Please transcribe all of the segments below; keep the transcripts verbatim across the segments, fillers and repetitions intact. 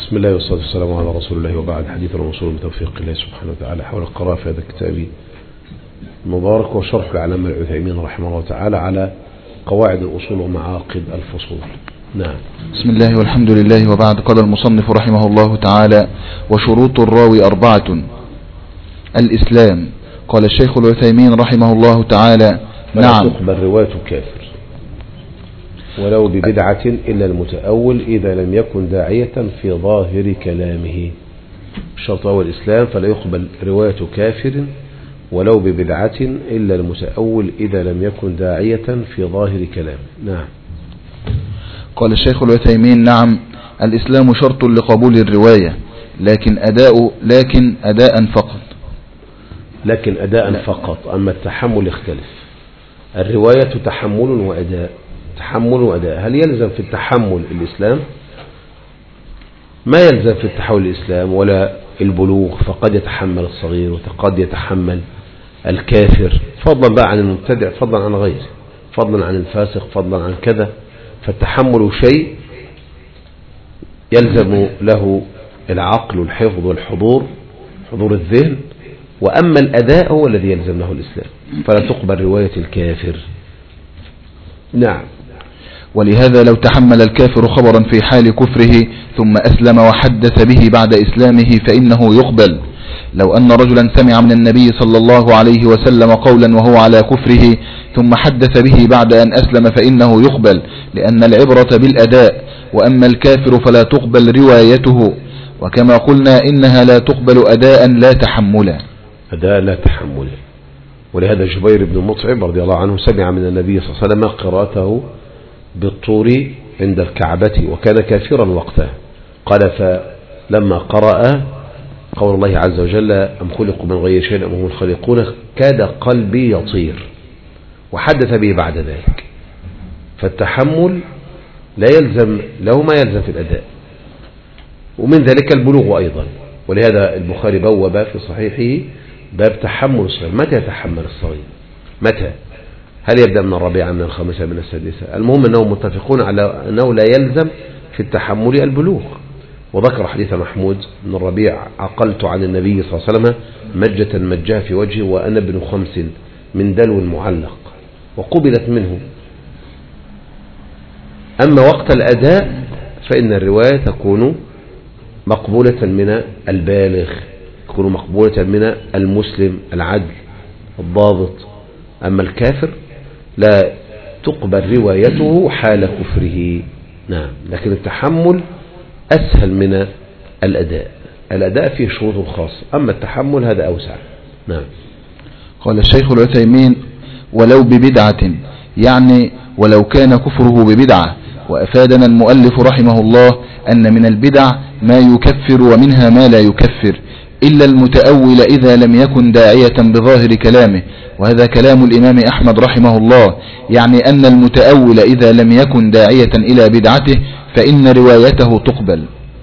بسم الله والصلاة والسلام على رسول الله وبعد. حديث الرسول بتوفيق الله سبحانه وتعالى حول القراءة في هذا الكتاب المبارك وشرح العلامة العثيمين رحمه الله تعالى على قواعد الأصول ومعاقد الفصول. نعم. بسم الله والحمد لله وبعد. قال المصنف رحمه الله تعالى: وشروط الراوي أربعة. الإسلام. قال الشيخ العثيمين رحمه الله تعالى: نعم. تقبل رواية كافر ولو ببدعة إلا المتأول إذا لم يكن داعية في ظاهر كلامه. الشرط هو الإسلام، فلا يقبل رواية كافر ولو ببدعة إلا المتأول إذا لم يكن داعية في ظاهر كلامه. نعم. قال الشيخ العثيمين: نعم، الإسلام شرط لقبول الرواية، لكن أداء لكن أداء فقط. لكن أداء لا. فقط. أما التحمل يختلف. الرواية تحمل وأداء. تحمل وأداء. هل يلزم في التحمل الإسلام؟ ما يلزم في التحمل الإسلام ولا البلوغ، فقد يتحمل الصغير وقد يتحمل الكافر، فضلا بقى عن المبتدع، فضلا عن غيره، فضلا عن الفاسق، فضلا عن كذا. فالتحمل شيء يلزم له العقل والحفظ والحضور، حضور الذهن، وأما الأداء هو الذي يلزم له الإسلام، فلا تقبل رواية الكافر. نعم. ولهذا لو تحمل الكافر خبرا في حال كفره ثم أسلم وحدث به بعد إسلامه فإنه يقبل. لو أن رجلا سمع من النبي صلى الله عليه وسلم قولا وهو على كفره ثم حدث به بعد أن أسلم فإنه يقبل، لأن العبرة بالأداء، وأما الكافر فلا تقبل روايته، وكما قلنا إنها لا تقبل أداء لا تحملا. أداء لا تحملا. ولهذا جبير بن مطعم رضي الله عنه سمع من النبي صلى الله عليه وسلم قراءته بالطور عند الكعبة وكان كافرا وقتها. قال: فلما قرأ قول الله عز وجل: أم خلقوا من غير شيء أم هم الخالقون، كاد قلبي يطير، وحدث به بعد ذلك. فالتحمل لا يلزم له ما يلزم في الأداء، ومن ذلك البلوغ أيضا. ولهذا البخاري بوب في صحيحه باب تحمل الصغير. متى يتحمل الصغير؟ متى؟ هل يبدأ من الرابعة من الخامسة من السادسة؟ المهم أنهم متفقون على أنه لا يلزم في التحمل البلوغ. وذكر حديث محمود بن الربيع: عقلت عن النبي صلى الله عليه وسلم مجة مجها في وجهه وأنا ابن خمس من دلو معلق، وقبلت منه. أما وقت الأداء فإن الرواية تكون مقبولة من البالغ، تكون مقبولة من المسلم العدل الضابط. أما الكافر لا تقبل روايته حال كفره. نعم. لكن التحمل أسهل من الأداء. الأداء فيه شروط خاصة، أما التحمل هذا أوسع. نعم. قال الشيخ العثيمين: ولو ببدعة، يعني ولو كان كفره ببدعة. وأفادنا المؤلف رحمه الله أن من البدع ما يكفر ومنها ما لا يكفر، إلا المتأول إذا لم يكن داعية بظاهر كلامه، وهذا كلام الإمام أحمد رحمه الله، يعني أن المتأول إذا لم يكن داعية إلى بدعته فإن روايته تقبل.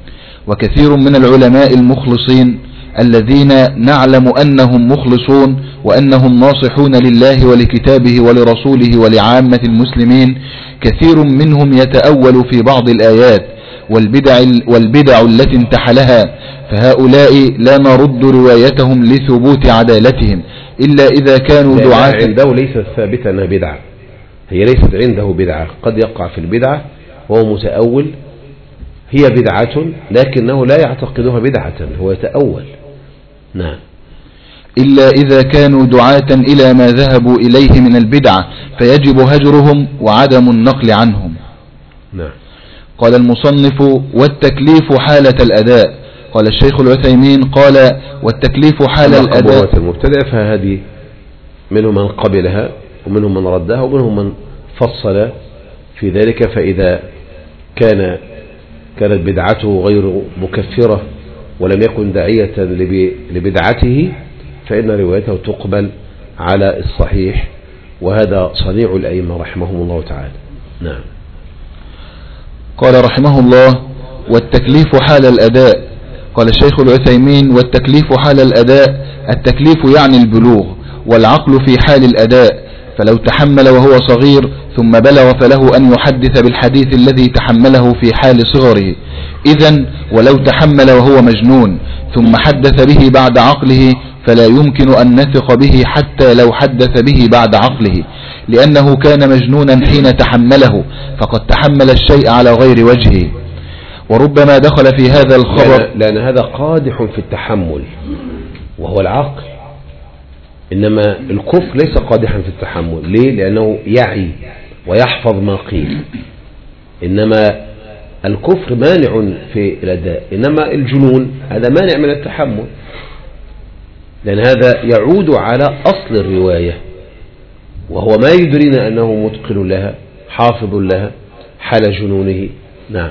وكثير من العلماء المخلصين الذين نعلم أنهم مخلصون وأنهم ناصحون لله ولكتابه ولرسوله ولعامة المسلمين، كثير منهم يتأول في بعض الآيات والبدع, والبدع التي انتحلها، فهؤلاء لا نرد روايتهم لثبوت عدالتهم إلا إذا كانوا دعاة. عنده ليست ثابتة أنها بدعة، هي ليست عنده بدعة، قد يقع في البدعة وهو متأول، هي بدعة لكنه لا يعتقدها بدعة، هو يتأول. نعم. إلا إذا كانوا دعاة إلى ما ذهبوا إليه من البدعة فيجب هجرهم وعدم النقل عنهم. نعم. قال المصنف: والتكليف حالة الأداء. قال الشيخ العثيمين: قال: والتكليف حال الأداء. المبتدع فهذه منهم من قبلها ومنهم من ردها ومنهم من فصل في ذلك. فإذا كان كانت بدعته غير مكفرة ولم يكن داعية لبدعته فإن روايته تقبل على الصحيح، وهذا صنيع الأئمة رحمهم الله تعالى. نعم. قال رحمه الله: والتكليف حال الأداء. قال الشيخ العثيمين: والتكليف حال الأداء، التكليف يعني البلوغ، والعقل في حال الأداء، فلو تحمل وهو صغير ثم بلغ فله أن يحدث بالحديث الذي تحمله في حال صغره. إذن ولو تحمل وهو مجنون ثم حدث به بعد عقله فلا يمكن أن نثق به حتى لو حدث به بعد عقله، لأنه كان مجنونا حين تحمله، فقد تحمل الشيء على غير وجهه. وربما دخل في هذا الخبر لأن, لأن هذا قادح في التحمل وهو العقل، إنما الكفر ليس قادحا في التحمل. ليه؟ لأنه يعي ويحفظ ما قيل، إنما الكفر مانع في الأداء، إنما الجنون هذا مانع من التحمل، لأن هذا يعود على أصل الرواية وهو ما يدرينا أنه متقن لها حافظ لها حال جنونه. نعم.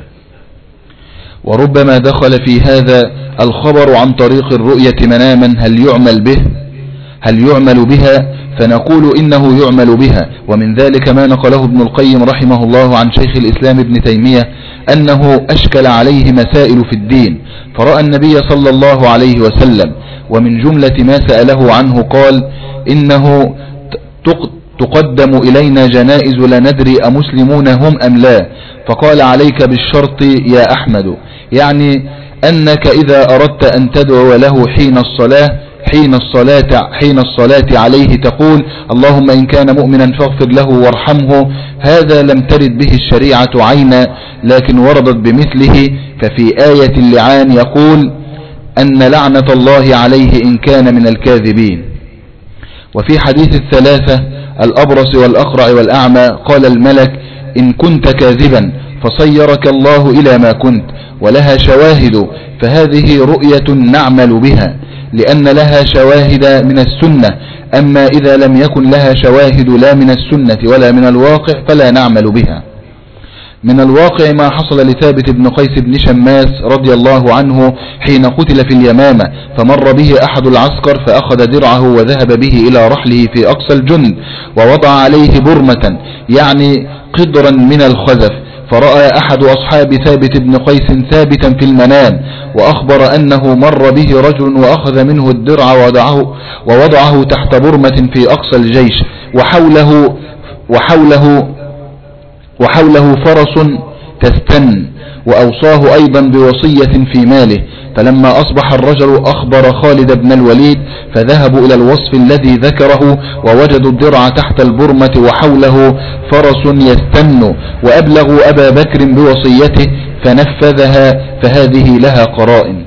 وربما دخل في هذا الخبر عن طريق الرؤية مناما هل يعمل به هل يعمل بها فنقول إنه يعمل بها. ومن ذلك ما نقله ابن القيم رحمه الله عن شيخ الإسلام ابن تيمية أنه أشكل عليه مسائل في الدين فرأى النبي صلى الله عليه وسلم، ومن جملة ما سأله عنه قال إنه تقدم إلينا جنائز لا ندري أمسلمون هم أم لا، فقال عليك بالشرط يا أحمد، يعني أنك إذا أردت أن تدعو له حين الصلاة حين الصلاة حين الصلاة عليه تقول اللهم إن كان مؤمنا فاغفر له وارحمه. هذا لم ترد به الشريعة عينا لكن وردت بمثله. ففي آية اللعان يقول أن لعنة الله عليه إن كان من الكاذبين. وفي حديث الثلاثة الأبرص والأقرع والأعمى قال الملك إن كنت كاذبا فصيرك الله إلى ما كنت، ولها شواهد، فهذه رؤية نعمل بها لأن لها شواهد من السنة. أما إذا لم يكن لها شواهد لا من السنة ولا من الواقع فلا نعمل بها. من الواقع ما حصل لثابت بن قيس بن شماس رضي الله عنه حين قتل في اليمامة، فمر به أحد العسكر فأخذ درعه وذهب به إلى رحله في أقصى الجند ووضع عليه برمة يعني قدرا من الخزف، فرأى أحد أصحاب ثابت بن قيس ثابتا في المنام وأخبر أنه مر به رجل وأخذ منه الدرع ووضعه, ووضعه تحت برمة في أقصى الجيش وحوله, وحوله, وحوله فرس تستن، وأوصاه أيضا بوصية في ماله. فلما أصبح الرجل أخبر خالد بن الوليد فذهبوا إلى الوصف الذي ذكره ووجدوا الدرع تحت البرمة وحوله فرس يستن، وأبلغوا أبا بكر بوصيته فنفذها، فهذه لها قرائن.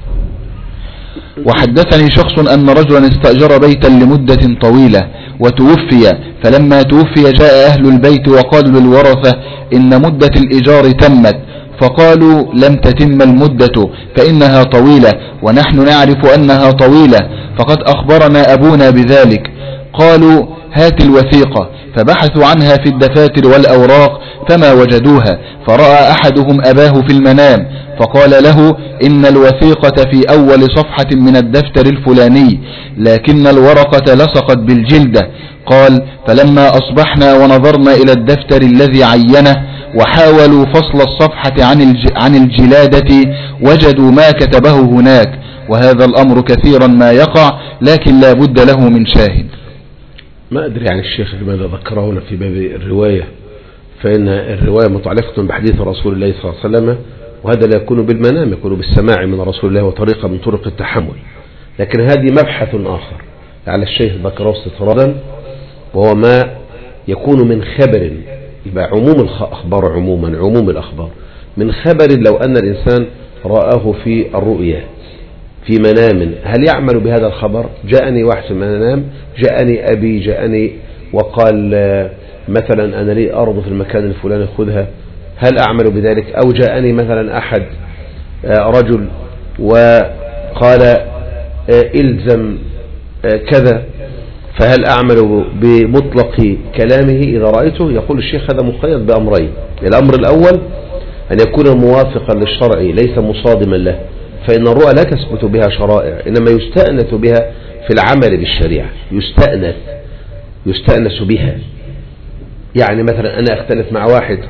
وحدثني شخص أن رجلا استأجر بيتا لمدة طويلة وتوفي، فلما توفي جاء أهل البيت وقالوا للورثة إن مدة الإيجار تمت، فقالوا لم تتم المدة فإنها طويلة ونحن نعرف أنها طويلة فقد أخبرنا أبونا بذلك. قالوا هات الوثيقة، فبحثوا عنها في الدفاتر والأوراق فما وجدوها، فرأى أحدهم أباه في المنام فقال له إن الوثيقة في أول صفحة من الدفتر الفلاني لكن الورقة لصقت بالجلدة. قال فلما أصبحنا ونظرنا إلى الدفتر الذي عينه وحاولوا فصل الصفحة عن الجلادة وجدوا ما كتبه هناك، وهذا الأمر كثيرا ما يقع لكن لا بد له من شاهد. ما أدري عن الشيخ لماذا ذكره هنا في باب الرواية، فإن الرواية متعلقة بحديث رسول الله صلى الله عليه وسلم، وهذا لا يكون بالمنام، يكون بالسماع من رسول الله وطريقة من طرق التحمل. لكن هذه مبحث آخر على الشيخ ذكره استطرادا، وهو ما يكون من خبر، يبقى عموم الأخبار عموما عموم الأخبار من خبر لو أن الإنسان رآه في الرؤيا في منام، هل يعمل بهذا الخبر؟ جاءني واحد في المنام، جاءني أبي جاءني وقال مثلا أنا لي أرض في المكان الفلاني خذها، هل أعمل بذلك؟ أو جاءني مثلا أحد رجل وقال إلزم كذا، فهل أعمل بمطلق كلامه إذا رأيته؟ يقول الشيخ هذا مقيد بأمرين. الأمر الأول أن يكون موافقا للشرع ليس مصادما له، فإن الرؤى لا تثبت بها شرائع، إنما يستأنس بها في العمل بالشريعة، يستأنس يستأنس بها. يعني مثلا أنا أختلف مع واحد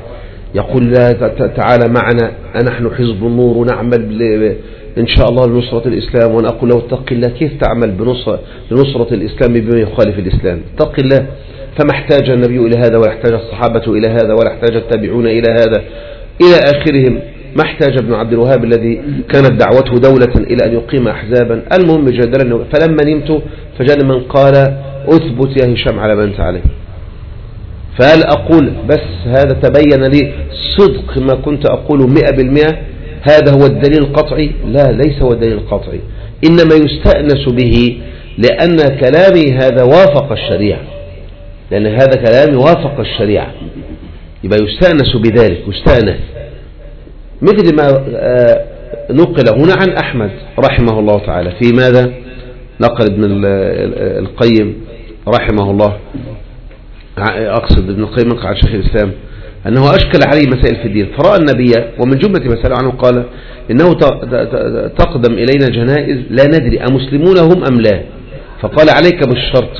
يقول لا تعالى معنا نحن حزب النور ونعمل إن شاء الله لنصرة الإسلام، وأنا أقول له اتق الله، كيف تعمل بنصرة لنصرة الإسلام بما يخالف الإسلام؟ اتق الله. فما احتاج النبي إلى هذا، ولا احتاج الصحابة إلى هذا، ولا احتاج التابعون إلى هذا إلى آخرهم. ما احتاج ابن عبد الوهاب الذي كانت دعوته دولة إلى أن يقيم أحزابا. المهم جادلني، فلما نمت فجاء من قال أثبت يا هشام على ما أنت عليه. فهل أقول بس هذا تبين لي صدق ما كنت أقوله مئة بالمئة هذا هو الدليل القطعي؟ لا، ليس هو الدليل القطعي، إنما يستأنس به لأن كلامي هذا وافق الشريعة، لأن هذا كلامي وافق الشريعة، يبقى يستأنس بذلك، يستأنس. مثل ما نقل هنا عن أحمد رحمه الله تعالى في ماذا نقل ابن القيم رحمه الله، أقصد ابن القيم عن شيخ الإسلام، أنه أشكل عليه مسائل في الدين، فرأى النبي ومن جملة مسألة عنه قال إنه تقدم إلينا جنائز لا ندري أمسلمون هم أم لا، فقال عليك بالشرط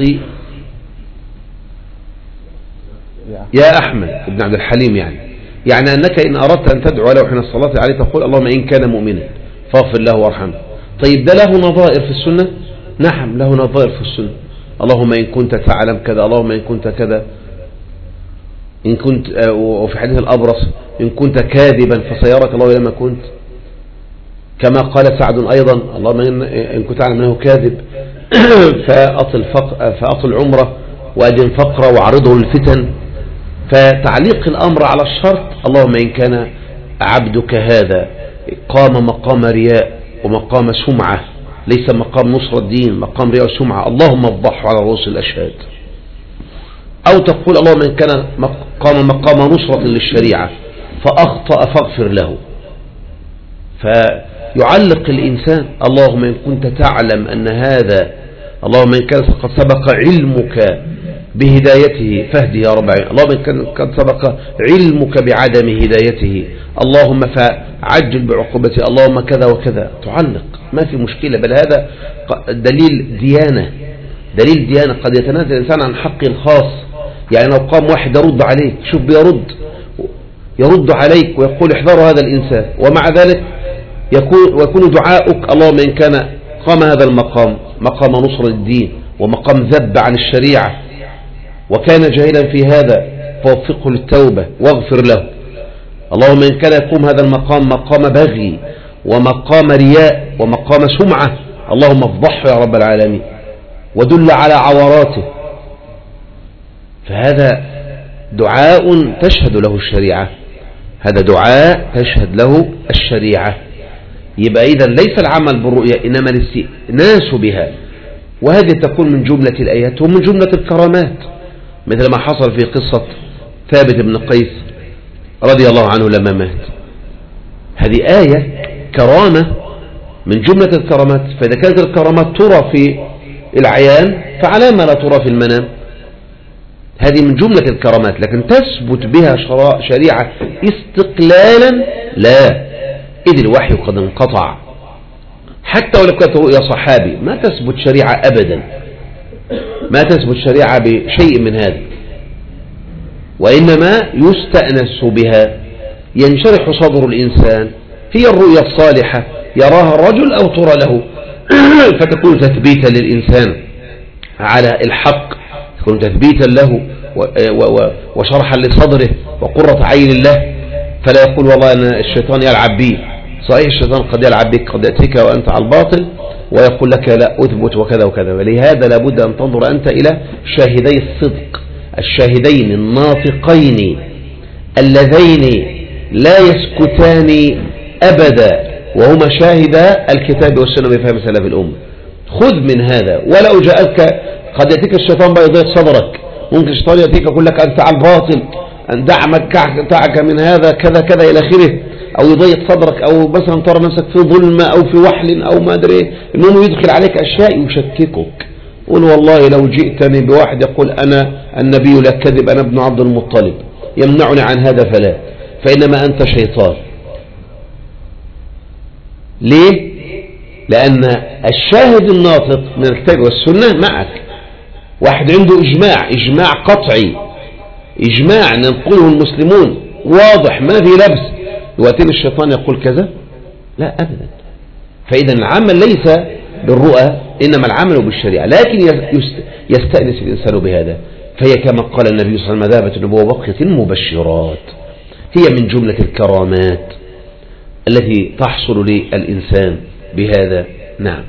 يا أحمد ابن عبد الحليم، يعني يعني أنك إن أردت أن تدعو له حين الصلاة عليه تقول اللهم إن كان مؤمنا فاغفر له وارحمه. طيب ده له نظائر في السنة؟ نعم له نظائر في السنة. اللهم إن كنت تعلم كذا، اللهم إن كنت كذا، إن كنت، وفي حديث الأبرص إن كنت كاذبا فسيرك الله لما كنت، كما قال سعد أيضا اللهم إن كنت تعلم أنه كاذب فأطل, فأطل عمره وأدن فقره وعرضه للفتن. فتعليق الأمر على الشرط اللهم إن كان عبدك هذا قام مقام رياء ومقام سمعة، ليس مقام نصر الدين، مقام رياء وسمعة، اللهم افضحه على رؤوس الأشهاد. أو تقول اللهم إن كان قام مقام نصرة للشريعة فأخطأ فاغفر له. فيعلق الإنسان اللهم إن كنت تعلم أن هذا، اللهم إن كان قد سبق علمك بهدايته فاهدي يا رب العالمين، اللهم إن كان قد سبق علمك بعدم هدايته اللهم فعجل بعقوبته، اللهم كذا وكذا، تعلق ما في مشكلة. بل هذا دليل ديانة، دليل ديانة. قد يتنازل الإنسان عن حقه الخاص، يعني لو قام واحد يرد عليك، شوف بيرد يرد عليك ويقول احذروا هذا الإنسان، ومع ذلك يكون ويكون دعاؤك اللهم إن كان قام هذا المقام مقام نصر الدين ومقام ذب عن الشريعة وكان جاهلا في هذا فوفقه للتوبة واغفر له. اللهم إن كان يقوم هذا المقام مقام بغي ومقام رياء ومقام سمعة اللهم افضحه يا رب العالمين ودل على عوراته. فهذا دعاء تشهد له الشريعة، هذا دعاء تشهد له الشريعة. يبقى إذن ليس العمل بالرؤيا إنما الاستئناس بها، وهذه تكون من جملة الآيات ومن جملة الكرامات، مثل ما حصل في قصة ثابت بن قيس رضي الله عنه لما مات. هذه آية كرامة من جملة الكرامات. فإذا كانت الكرامات ترى في العيان فعلى ما لا ترى في المنام، هذه من جملة الكرامات. لكن تثبت بها شريعة استقلالا لا، إذ الوحي قد انقطع. حتى ولو كانت رؤيا صحابي ما تثبت شريعة أبدا، ما تثبت شريعة بشيء من هذا، وإنما يستأنس بها. ينشرح صدر الإنسان، هي الرؤيا الصالحة يراها الرجل أو ترى له فتكون تثبيتا للإنسان على الحق، تكون تثبيتا له وشرحا لصدره وقرة عين له، فلا يقول والله أن الشيطان يلعب بي. صحيح الشيطان قد يلعب بك، قد يأتيك وأنت على الباطل ويقول لك لا أثبت وكذا وكذا. ولهذا لابد أن تنظر أنت إلى شاهدي الصدق، الشاهدين الناطقين اللذين لا يسكتان أبدا، وهما شاهدا الكتاب والسنة بفهم سلف الأمة. خذ من هذا. ولو جاءك قد يأتيك الشيطان بيضيق صدرك، ممكن الشيطان يأتيك يقول لك أنت على الباطل، أن دعمك دعك من هذا كذا كذا إلى آخره، أو يضيق صدرك، أو مثلا ترى نفسك في ظلمة أو في وحل أو ما أدري، المهم يدخل عليك أشياء يشككك. قل والله لو جئتني بواحد يقول أنا النبي لا كذب، أنا ابن عبد المطلب، يمنعني عن هذا فلا، فإنما أنت شيطان. ليه؟ لأن الشاهد الناطق من الكتاب والسنة معك. واحد عنده إجماع، إجماع قطعي، إجماع ننقله المسلمون واضح ما في لبس يؤتيني الشيطان يقول كذا؟ لا أبدا. فإذا العمل ليس بالرؤى إنما العمل بالشريعة، لكن يستأنس الإنسان بهذا. فهي كما قال النبي صلى الله عليه وسلم ذهبت النبوة بقية المبشرات، هي من جملة الكرامات التي تحصل للإنسان بهذا. نعم.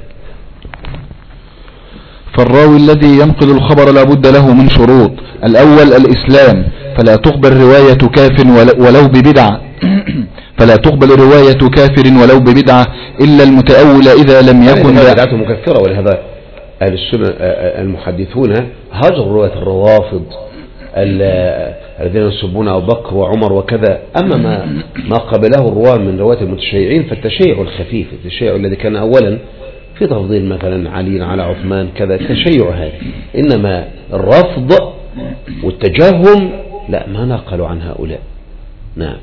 فالراوي الذي ينقل الخبر لا بد له من شروط. الأول الإسلام، فلا تقبل رواية كافر ولو ببدعة فلا تقبل رواية كافر ولو ببدعة إلا المتأول إذا لم يكن بدعته مكفرة. ولهذا أهل السنة المحدثون هجروا رواية الروافض الذين يسبون أبو بكر وعمر وكذا. أما ما ما قبله الرواه من رواية المتشيعين فالتشيع الخفيف، التشيع الذي كان أولا في تفضيل مثلا علي على عثمان كذا، التشيع هذا. إنما الرفض والتجهم لا، ما نقلوا عن هؤلاء. نعم.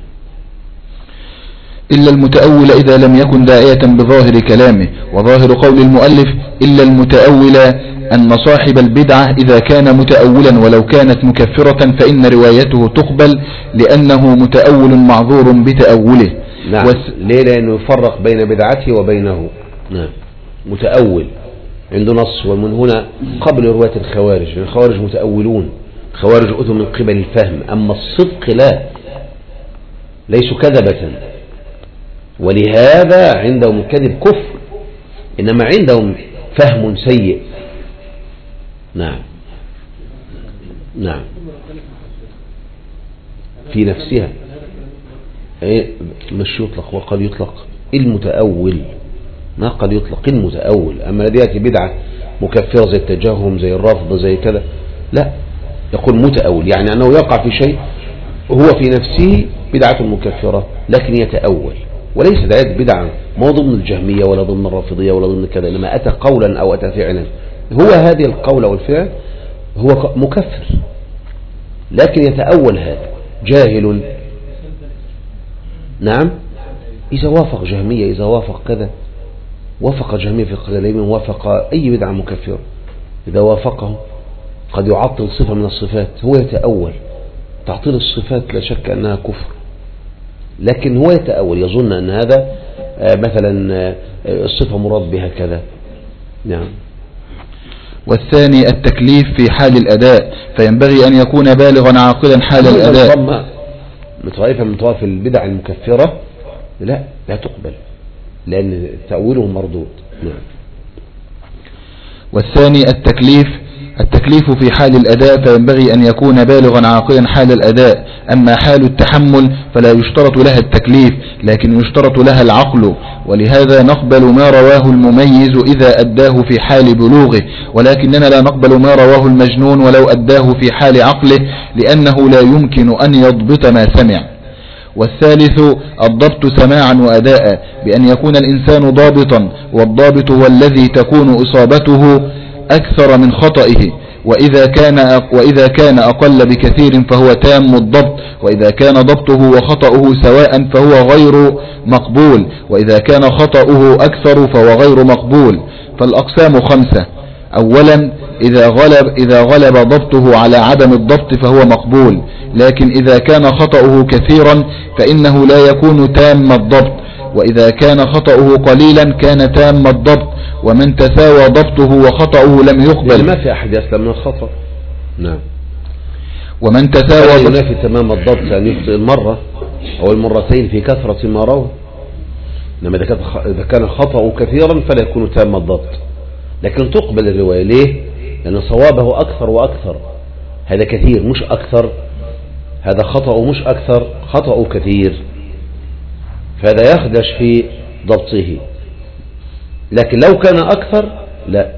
إلا المتأول إذا لم يكن داعية بظاهر كلامه. وظاهر قول المؤلف إلا المتأول أن صاحب البدعة إذا كان متأولا ولو كانت مكفرة فإن روايته تقبل لأنه متأول معذور بتأوله. نعم. وس... ليه؟ لأنه يفرق بين بدعته وبينه. نعم. متأول عنده نص. ومن هنا قبل رواية الخوارج، لأن الخوارج متأولون، خوارج أتوا من قبل الفهم، أما الصدق لا، ليسوا كذبة، ولهذا عندهم الكذب كفر، إنما عندهم فهم سيء. نعم. نعم. في نفسها مش يطلق، وقد يطلق المتأول، ما قد يطلق المتأول. أما الذي يأتي بدعة مكفرة زي التجهم زي الرفض زي كذا، لا، يقول متأول، يعني أنه يقع في شيء هو في نفسه بدعة مكفرة لكن يتأول، وليس ذلك بدعة ما ضمن الجهمية ولا ضمن الرافضية ولا ضمن كذا، إنما أتى قولا أو أتى فعلا، هو هذه القول أو الفعل هو مكفر لكن يتأول، هذا جاهل. نعم. إذا وافق جهمية، إذا وافق كذا، وافق جهمية في قدلين، وافق أي بدعة مكفرة، إذا وافقهم قد يعطل صفة من الصفات، هو يتأول. تعطيل الصفات لا شك أنها كفر، لكن هو يتأول، يظن أن هذا مثلا الصفة مراد بها كذا. نعم. والثاني التكليف في حال الأداء، فينبغي أن يكون بالغا عاقلا حال الأداء. متوافق من طواف البدع المكفرة لا لا تقبل لأن تأويله مردود. نعم. والثاني التكليف التكليف في حال الأداء، فينبغي أن يكون بالغا عاقلا حال الأداء. أما حال التحمل فلا يشترط لها التكليف لكن يشترط لها العقل، ولهذا نقبل ما رواه المميز إذا أداه في حال بلوغه، ولكننا لا نقبل ما رواه المجنون ولو أداه في حال عقله، لأنه لا يمكن أن يضبط ما سمع. والثالث الضبط سماعا وأداء، بأن يكون الإنسان ضابطا، والضابط هو الذي تكون إصابته أكثر من خطئه، وإذا كان وإذا كان أقل بكثير فهو تام الضبط، وإذا كان ضبطه وخطأه سواء فهو غير مقبول، وإذا كان خطأه أكثر فهو غير مقبول. فالأقسام خمسة. أولا إذا غلب إذا غلب ضبطه على عدم الضبط فهو مقبول، لكن إذا كان خطأه كثيرا فإنه لا يكون تام الضبط، وإذا كان خطأه قليلا كان تام الضبط، ومن تساوى ضبطه وخطأه لم يقبل. ما في أحد يسلم من الخطأ. نعم. ومن تساوى ضبطه ينافي تمام الضبط أن يخطئ المرة أو المرتين في كثرة ما روى، إنما إذا كان خطأه كثيرا فلا يكون تام الضبط، لكن تقبل الرواية. ليه؟ لأن صوابه أكثر وأكثر، هذا كثير مش أكثر، هذا خطأه مش أكثر، خطأه كثير، فهذا يخدش في ضبطه. لكن لو كان أكثر لا.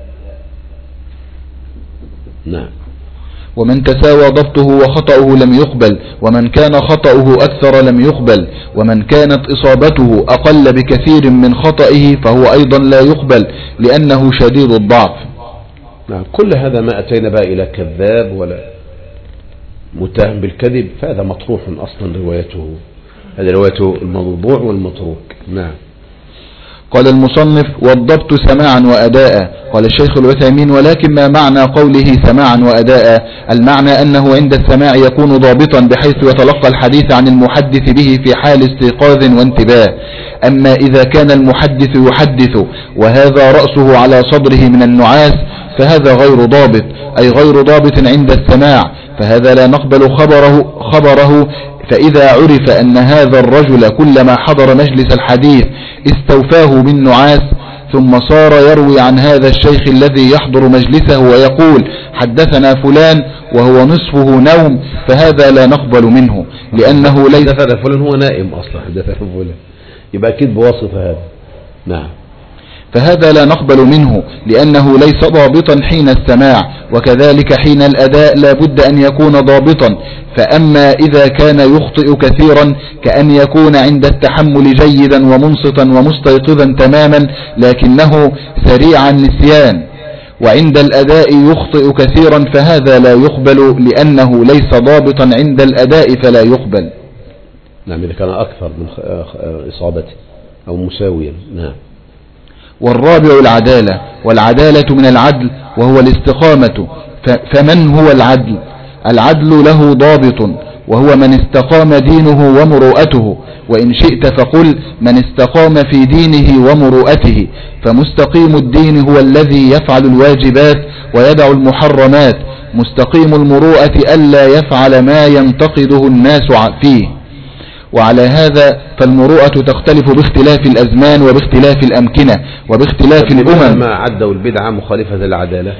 نعم. ومن تساوى ضبطه وخطأه لم يقبل، ومن كان خطأه أكثر لم يقبل، ومن كانت إصابته أقل بكثير من خطئه فهو أيضا لا يقبل لأنه شديد الضعف. نعم. كل هذا ما أتينا بقى إلى كذاب ولا متهم بالكذب، فهذا مطروح أصلا روايته، هذا روايته الموضوع والمتروك. نعم. قال المصنف: والضبط سماعا وأداء. قال الشيخ العثيمين: ولكن ما معنى قوله سماعا وأداء؟ المعنى أنه عند السماع يكون ضابطا بحيث يتلقى الحديث عن المحدث به في حال استيقاظ وانتباه. أما إذا كان المحدث يحدث وهذا رأسه على صدره من النعاس فهذا غير ضابط، أي غير ضابط عند السماع، فهذا لا نقبل خبره, خبره فإذا عرف أن هذا الرجل كلما حضر مجلس الحديث استوفاه بالنعاس ثم صار يروي عن هذا الشيخ الذي يحضر مجلسه ويقول حدثنا فلان وهو نصفه نوم، فهذا لا نقبل منه لأنه ليس حدثنا فلان هو نائم أصلا، حدثنا فلان يبقى أكيد بواسطة هذا. نعم. فهذا لا نقبل منه لأنه ليس ضابطا حين السماع، وكذلك حين الأداء لا بد أن يكون ضابطا. فأما إذا كان يخطئ كثيرا كأن يكون عند التحمل جيدا ومنصتا ومستيقظا تماما لكنه سريع النسيان، وعند الأداء يخطئ كثيرا فهذا لا يقبل لأنه ليس ضابطا عند الأداء فلا يقبل. نعم، إذا كان أكثر من إصابته أو مساويا. نعم. والرابع العدالة، والعدالة من العدل وهو الاستقامة. فمن هو العدل؟ العدل له ضابط وهو من استقام دينه ومروءته، وإن شئت فقل من استقام في دينه ومروءته، فمستقيم الدين هو الذي يفعل الواجبات ويدع المحرمات، مستقيم المروءة ألا يفعل ما ينتقده الناس فيه. وعلى هذا فالمروءة تختلف باختلاف الأزمان وباختلاف الأمكنة وباختلاف الأمم. ما عدوا البدعة مخالفة للعدالة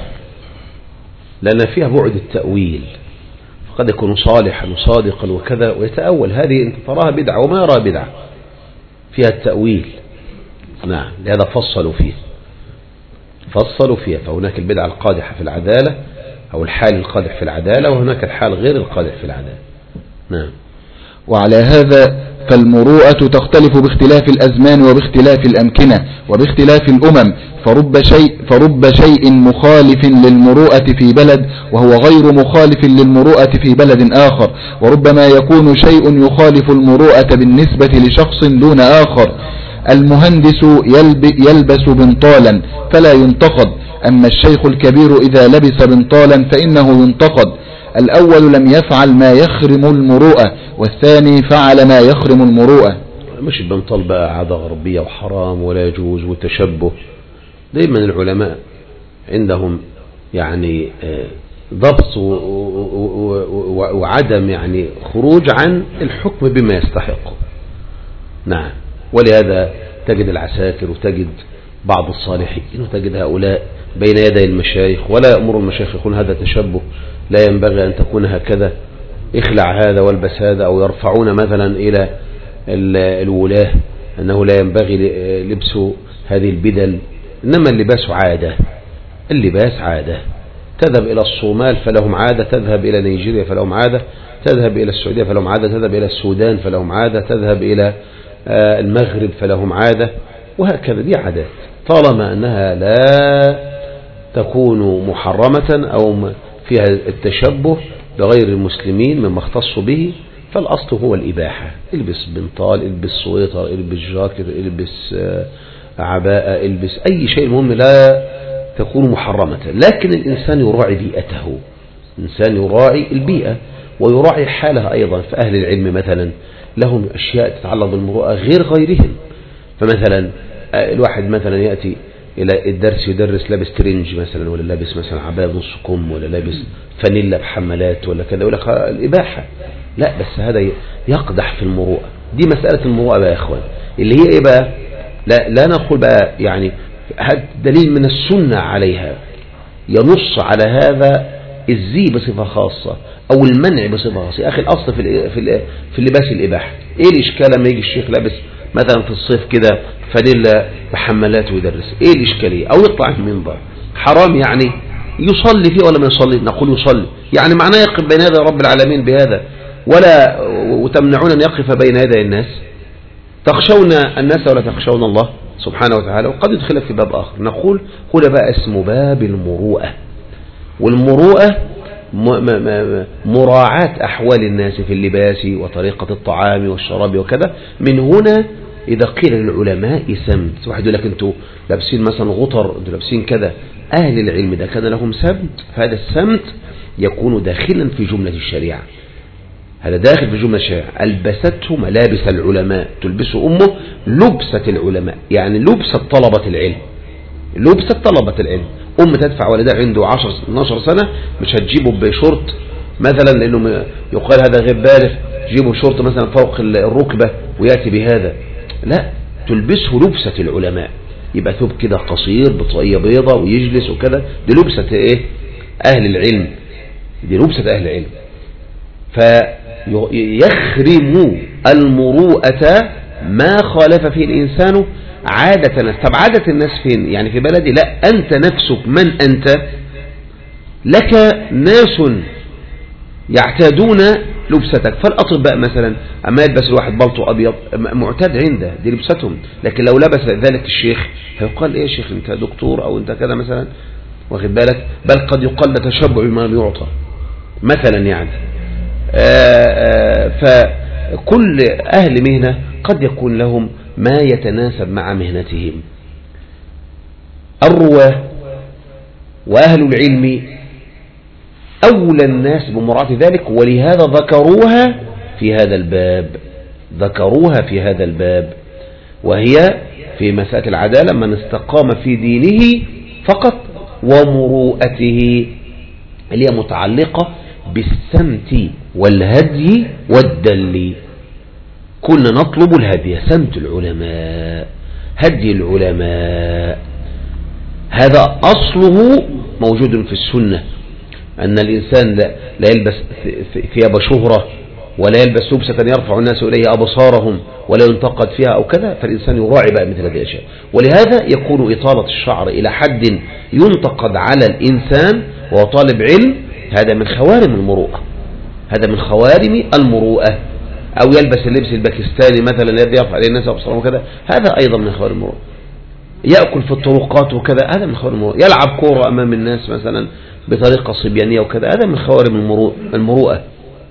لأن فيها بعد التأويل، فقد يكون صالحا وصادقا وكذا ويتأول، هذه انت تراها بدعة وما يراها بدعة، فيها التأويل. نعم، لهذا فصلوا فيه فصلوا فيها فهناك البدعة القادحة في العدالة أو الحال القادح في العدالة، وهناك الحال غير القادح في العدالة. نعم. وعلى هذا فالمروءة تختلف باختلاف الأزمان وباختلاف الأمكنة وباختلاف الأمم، فرب شيء, فرب شيء مخالف للمروءة في بلد وهو غير مخالف للمروءة في بلد آخر، وربما يكون شيء يخالف المروءة بالنسبة لشخص دون آخر. المهندس يلبس بنطالا فلا ينتقد، أما الشيخ الكبير إذا لبس بنطالا فإنه ينتقد. الأول لم يفعل ما يخرم المروءة، والثاني فعل ما يخرم المروءة. مش البنطال بقى عادة غربية وحرام ولا يجوز وتشبه. دايما العلماء عندهم يعني ضبط وعدم يعني خروج عن الحكم بما يستحق. نعم. ولهذا تجد العساكر وتجد بعض الصالحين وتجد هؤلاء بين يدي المشايخ ولا يأمر المشايخ يقول هذا تشبه، لا ينبغي أن تكون هكذا، اخلع هذا والبس هذا، أو يرفعون مثلا إلى الولاة أنه لا ينبغي لبس هذه البدل، إنما اللباس عادة، اللباس عادة. تذهب إلى الصومال فلهم عادة، تذهب إلى نيجيريا فلهم عادة، تذهب إلى السعودية فلهم عادة، تذهب إلى السودان فلهم عادة، تذهب إلى المغرب فلهم عادة، وهكذا. دي عادات طالما أنها لا تكون محرمة أو فيها التشبه بغير المسلمين مما اختصوا به، فالأصل هو الإباحة. البس بنطال، البس سويطة، البس جاكر، البس عباءة، البس أي شيء، المهم لا تكون محرمة. لكن الإنسان يراعي بيئته، الإنسان يراعي البيئة ويراعي حالها أيضا. فأهل العلم مثلا لهم أشياء تتعلق بالمروءة غير غيرهم. فمثلا الواحد مثلا يأتي إلى الدرس يدرس لابس ترنج مثلا، ولا لابس مثلا عباية نص كم، ولا لابس فانيلا بحملات ولا كذا، ولا الإباحة. لا، بس هذا يقدح في المروءة. دي مسألة المروءة بقى يا إخوان، اللي هي إيه بقى؟ لا, لا نقول بقى يعني هذا دليل من السنة عليها ينص على هذا الزي بصفة خاصة أو المنع بصفة خاصة. يا أخي الأصل في في اللباس الإباحة. إيه الإشكال لما يجي الشيخ لابس مثلا في الصيف كده فانيلا بحملات ويدرس؟ إيه الإشكالية؟ أو يطلع المنبر حرام يعني يصلي فيه ولا ما يصلي؟ نقول يصلي، يعني معناه يقف بين يدي رب العالمين بهذا، ولا وتمنعون أن يقف بين يدي الناس؟ تخشون الناس ولا تخشون الله سبحانه وتعالى؟ وقد يدخل في باب آخر. نقول هنا بقى اسمه باب المروءة، والمروءة مراعاة أحوال الناس في اللباس وطريقة الطعام والشراب وكذا. من هنا إذا قيل للعلماء سمت، واحد يقول لك أنتوا لابسين مثلا غطر، أنتوا لابسين كذا، أهل العلم ده كان لهم سمت، فهذا السمت يكون داخلا في جملة الشريعة، هذا داخل في جملة الشريعة. ألبسته ملابس العلماء، تلبسه أمه لبسة العلماء، يعني لبسة طلبة العلم، لبسة طلبة العلم. أم تدفع ولدها عنده عشر اثناشر سنة، مش هتجيبه بشورت مثلا لأنه يقال هذا غير بالغ، تجيبه شورت مثلا فوق الركبة ويأتي بهذا، لا، تلبسه لبسة العلماء، يبقى ثوب كده قصير بطاقية بيضة ويجلس وكذا، دي لبسة ايه؟ أهل العلم، دي لبسة أهل العلم. فيخرم المروءة ما خالف فيه الإنسان عادة الناس. طب عادة الناس فين؟ يعني في بلدي؟ لا، أنت نفسك من أنت؟ لك ناس يعتادون لبستك، فالأطباء مثلا أما يلبس الواحد بلطو أبيض معتاد عنده، دي لبستهم. لكن لو لبس ذلك الشيخ هيقال إيه شيخ أنت دكتور أو أنت كذا مثلا، واخد بالك؟ بل قد يقال تشبع بما يعطى مثلا يعني. آآ آآ فكل أهل مهنة قد يكون لهم ما يتناسب مع مهنتهم. الرواه وأهل العلم أولى الناس بمراعاة ذلك، ولهذا ذكروها في هذا الباب، ذكروها في هذا الباب، وهي في مسألة العدالة من استقام في دينه فقط ومروءته، اللي هي متعلقة بالسمت والهدي والدل. كنا نطلب الهدي، سمت العلماء، هدي العلماء، هذا أصله موجود في السنة، أن الإنسان لا يلبس ثياب شهرة ولا يلبس لبسة يرفع الناس إليه أبصارهم ولا ينتقد فيها أو كذا، فالإنسان يراعي بقى مثل هذه الأشياء. ولهذا يكون إطالة الشعر إلى حد ينتقد على الإنسان وهو طالب علم، هذا من خوارم المروءة، هذا من خوارم المروءة. أو يلبس اللبس الباكستاني مثلا الذي يرفع عليه الناس أبصارهم وكذا، هذا أيضا من خوارم المروءة. يأكل في الطرقات وكذا، هذا من خوارم المروءة. يلعب كورة أمام الناس مثلا بطريقة صبيانية وكذا، هذا من خوارم المروءة.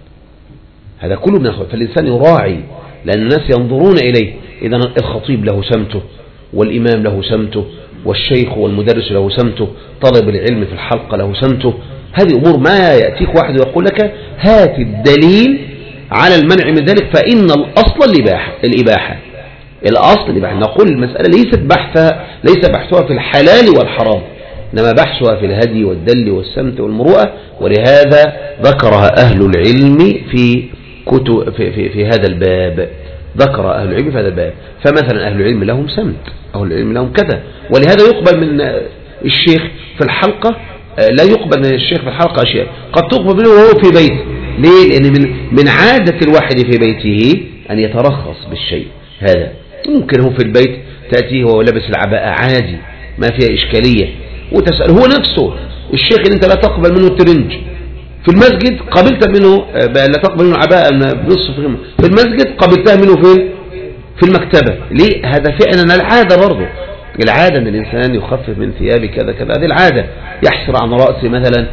هذا كله من خوارم، فالإنسان يراعي لأن الناس ينظرون إليه. إذا الخطيب له سمته، والإمام له سمته، والشيخ والمدرس له سمته، طالب العلم في الحلقة له سمته. هذه أمور ما يأتيك واحد ويقول لك هات الدليل على المنع من ذلك، فإن الأصل الإباحة. الإباحة الأصل الإباحة. نقول المسألة ليست بحثها ليس بحثها في الحلال والحرام، إنما بحثها في الهدي والدل والسمت والمروءة. ولهذا ذكرها أهل العلم في كتب في, في, في هذا الباب، ذكر أهل العلم في هذا الباب. فمثلا أهل العلم لهم سمت، أهل العلم لهم كذا. ولهذا يقبل من الشيخ في الحلقة، لا يقبل من الشيخ في الحلقة أشياء قد تقبل منه وهو في بيته. ليه؟ لأن من, من عادة الواحد في بيته أن يترخص بالشيء هذا. ممكن هو في البيت تأتيه وهو لابس العباءة عادي ما فيها إشكالية، وتسأل هو نفسه الشيخ اللي أنت لا تقبل منه الترنج في المسجد، قبلت منه لا تقبل منه عباءة بنصف في المسجد، قبلتها منه في في المكتبة. ليه؟ هذا فعلا العادة برضه، العادة أن الإنسان يخفف من ثيابه كذا كذا، هذه العادة. يحسر عن رأسه مثلا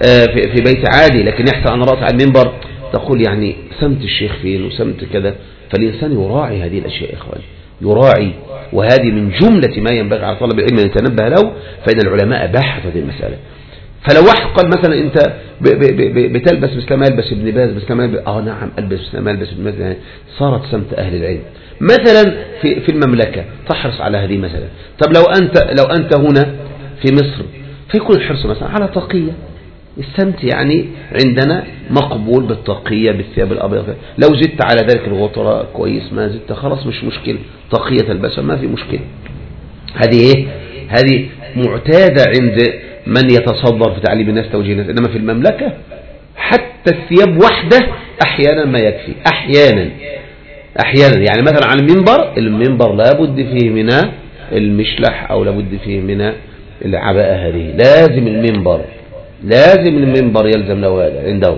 في بيت عادي، لكن يحسر عن رأسه على المنبر، تقول يعني سمت الشيخ فين وسمت كذا. فالإنسان يراعي هذه الأشياء إخوان، يراعي. وهذه من جملة ما ينبغي على طالب العلم أن يتنبه له، فإن العلماء بحثوا هذه المسألة. فلو واحد قال مثلا أنت ب ب ب بتلبس مثل ما يلبس ابن باز، مثل ما يلبس آه نعم ألبس مثل ما يلبس ابن باز، يعني صارت سمت أهل العلم. مثلا في في المملكة تحرص على هذه مثلا. طب لو أنت لو أنت هنا في مصر فيكون الحرص مثلا على تقية. السمت يعني عندنا مقبول بالتقية بالثياب الأبيض. لو زدت على ذلك الغطراء كويس، ما زدت خلاص مش مشكلة، تقية البسها ما في مشكلة. هذه ايه؟ هذه معتادة عند من يتصدر في تعليم الناس توجيه الناس. إنما في المملكة حتى الثياب وحده أحيانا ما يكفي، أحيانا أحيانا يعني مثلا على المنبر، المنبر لابد فيه من المشلح أو لابد فيه من العباءة. هذه لازم المنبر، لازم المنبر يلزم له هذا عندهم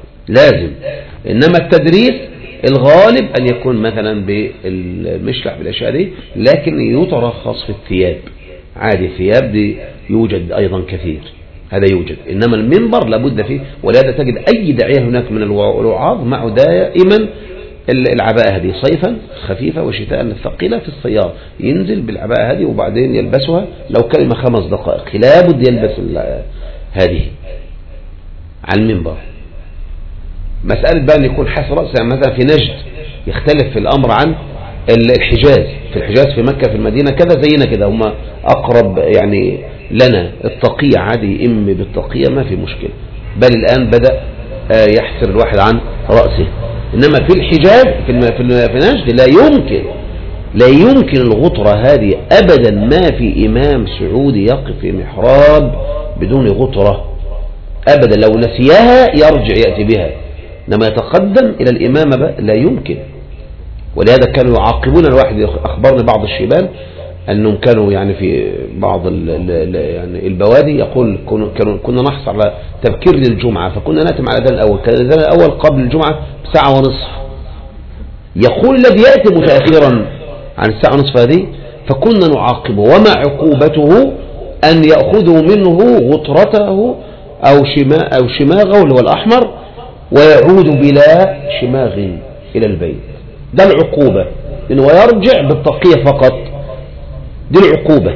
لازم. إنما التدريس الغالب أن يكون مثلا بالمشلح بالأشياء دي، لكن يترخص في الثياب عادي. الثياب دي يوجد أيضا كثير، هذا يوجد. إنما المنبر لابد فيه. ولهذا تجد أي داعية هناك من الوعاظ معه دائما العباءة هذه صيفا خفيفة وشتاء الثقيلة في السيارة، ينزل بالعباءة هذه وبعدين يلبسها لو كلمة خمس دقائق لابد يلبس هذه على المنبر. مسألة بقى أن يكون حاس رأسه مثلا في نجد يختلف في الأمر عن الحجاز. في الحجاز في مكة في المدينة كذا زينا كده، هم أقرب يعني لنا. التقية عادي إم بالتقية ما في مشكلة، بل الآن بدأ يحسر الواحد عن رأسه. إنما في الحجاز في في نجد لا يمكن لا يمكن الغطرة هذه أبدا. ما في إمام سعودي يقف في محراب بدون غطرة أبدا، لو نسيها يرجع يأتي بها، إنما يتقدم إلى الإمامة لا يمكن. ولهذا كانوا يعاقبون الواحد. أخبرني بعض الشيبان أنهم كانوا يعني في بعض ال ال يعني البوادي يقول كانوا كنا نحصل على تبكير للجمعة، فكنا نأتي على الأذان الأول. كان الأذان الأول قبل الجمعة بساعة ونصف. يقول الذي يأتي متأخرا عن الساعة ونصف هذه فكنا نعاقبه، وما عقوبته أن يأخذوا منه غطرته أو شماغ أو شماغه اللي هو الأحمر ويعود بلا شماغ إلى البيت. ده العقوبة، إنه يرجع بالتقية فقط، دي العقوبة.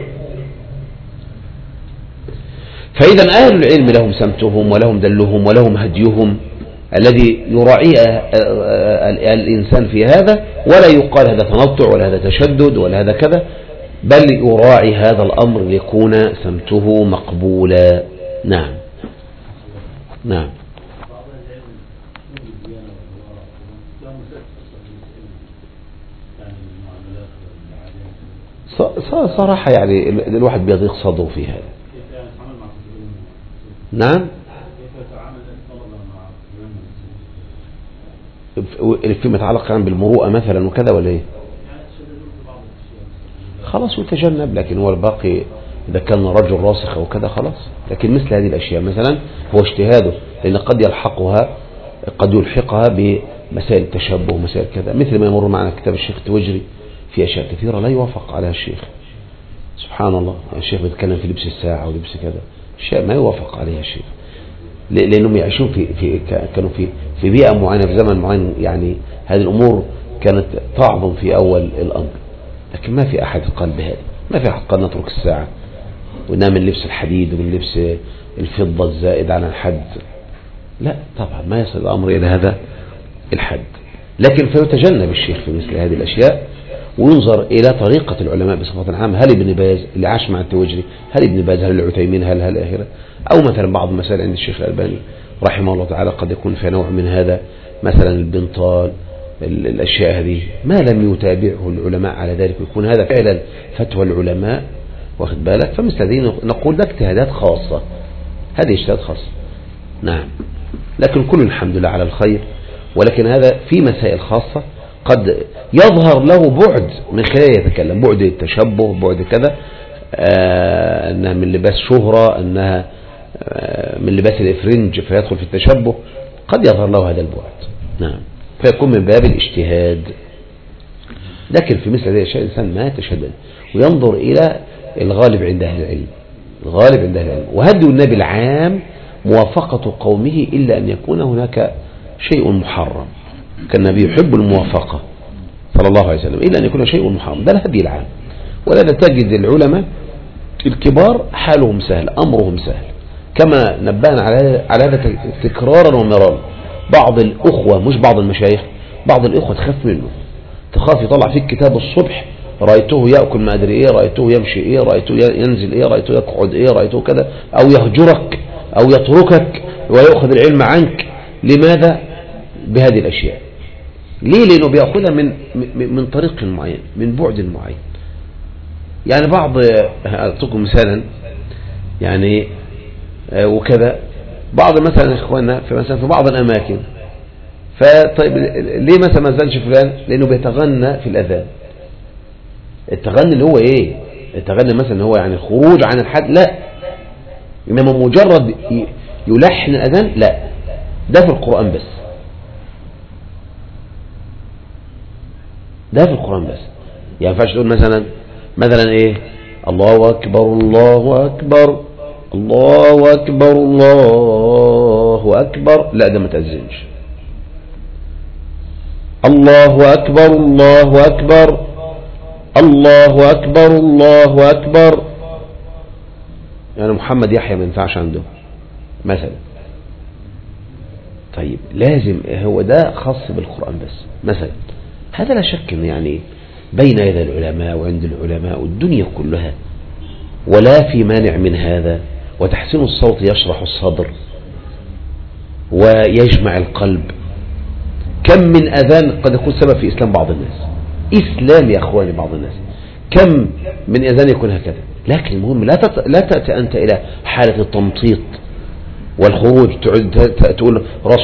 فإذا أهل العلم لهم سمتهم ولهم دلهم ولهم هديهم الذي يراعيه الإنسان في هذا، ولا يقال هذا تنطع ولا هذا تشدد ولا هذا كذا، بل يراعي هذا الأمر ليكون سمته مقبولا. نعم نعم. صراحة يعني الواحد بيضيق صدره في هذا. نعم. فيما يتعلق عن بالمروءة مثلا وكذا ولا ايه؟ خلاص وتجنب، لكن هو الباقي إذا كان رجل راسخ أو كذا خلاص. لكن مثل هذه الأشياء مثلا هو اجتهاده، لأن قد يلحقها قد يلحقها بمسائل التشبه ومسائل كذا، مثل ما يمر معنا كتاب الشيخ التوجري في أشياء كثيرة لا يوافق عليها الشيخ. سبحان الله، الشيخ بيتكلم في لبس الساعة ولبس كذا، أشياء ما يوافق عليها الشيخ، لأنهم يعيشون في في كانوا في في بيئة معينة في زمن معين. يعني هذه الأمور كانت تعظم في أول الأمر، لكن ما في أحد قال بهذا. ما في أحد قال نترك الساعة ونام من لبس الحديد ومن لبس الفضة الزائد عن الحد. لا طبعا ما يصل الأمر إلى هذا الحد، لكن فيتجنب الشيخ في مثل هذه الأشياء وينظر إلى طريقة العلماء بصفة عامة. هل ابن باز اللي عاش مع التوجري، هل ابن باز، هل العثيمين، هل هل آخره، أو مثلا بعض المسائل عند الشيخ الألباني رحمه الله تعالى قد يكون في نوع من هذا، مثلا البنطال، الأشياء هذه ما لم يتابعه العلماء على ذلك ويكون هذا فعلا فتوى العلماء، واخد بالك. فمثل هذه نقول ده اجتهادات خاصة، هذه اجتهادات خاصة. نعم، لكن كل الحمد لله على الخير. ولكن هذا في مسائل خاصة قد يظهر له بعد من خلال يتكلم، بعد التشبه، بعد كذا، آه أنها من لباس شهرة، أنها آه من لباس الإفرنج فيدخل في التشبه، قد يظهر له هذا البعد. نعم، فيكون من باب الاجتهاد. لكن في مثل هذه الأشياء الإنسان ما يتشدد وينظر إلى الغالب عند أهل العلم، الغالب عند أهل العلم. وهدي النبي العام موافقة قومه إلا أن يكون هناك شيء محرم، كان النبي يحب الموافقة صلى الله عليه وسلم، إلا أن يكون شيء محرم. ده الهدي العام. ولذا تجد العلماء الكبار حالهم سهل، أمرهم سهل، كما نبهنا على على هذا تكرارا ومرارا. بعض الأخوة، مش بعض المشايخ، بعض الأخوة تخاف منه، تخاف يطلع فيك كتاب الصبح رأيته يأكل ما أدري إيه، رأيته يمشي إيه، رأيته ينزل إيه، رأيته يقعد إيه، رأيته كذا، أو يهجرك أو يتركك ويأخذ العلم عنك. لماذا؟ بهذه الأشياء. ليه؟ لأنه بيأخذها من من طريق معين، من بعد معين. يعني بعض، أعطيكم مثالا يعني وكذا، بعض مثلا إخواننا في مثلا في بعض الأماكن، فطيب ليه مثلا ما زالش فلان؟ لأنه بيتغنى في الأذان. التغني اللي هو إيه؟ التغني مثلا هو يعني خروج عن الحد، لا. إنما مجرد يلحن الأذان، لا، ده في القرآن بس، ده في القرآن بس. يعني فاش تقول مثلا مثلا ايه، الله أكبر الله أكبر الله أكبر الله أكبر، لا ده ما تأذنش. الله أكبر الله أكبر الله أكبر الله أكبر. يعني محمد يحيى ما ينفعش عنده مثلا. طيب لازم هو ده خاص بالقرآن بس مثلا. هذا لا شك إن يعني بين يدي العلماء وعند العلماء والدنيا كلها، ولا في مانع من هذا. وتحسين الصوت يشرح الصدر ويجمع القلب. كم من أذان قد يكون سبب في إسلام بعض الناس، إسلام يا أخواني بعض الناس، كم من أذان يكون هكذا. لكن المهم لا لا تأتي أنت إلى حالة التمطيط والخروج تقول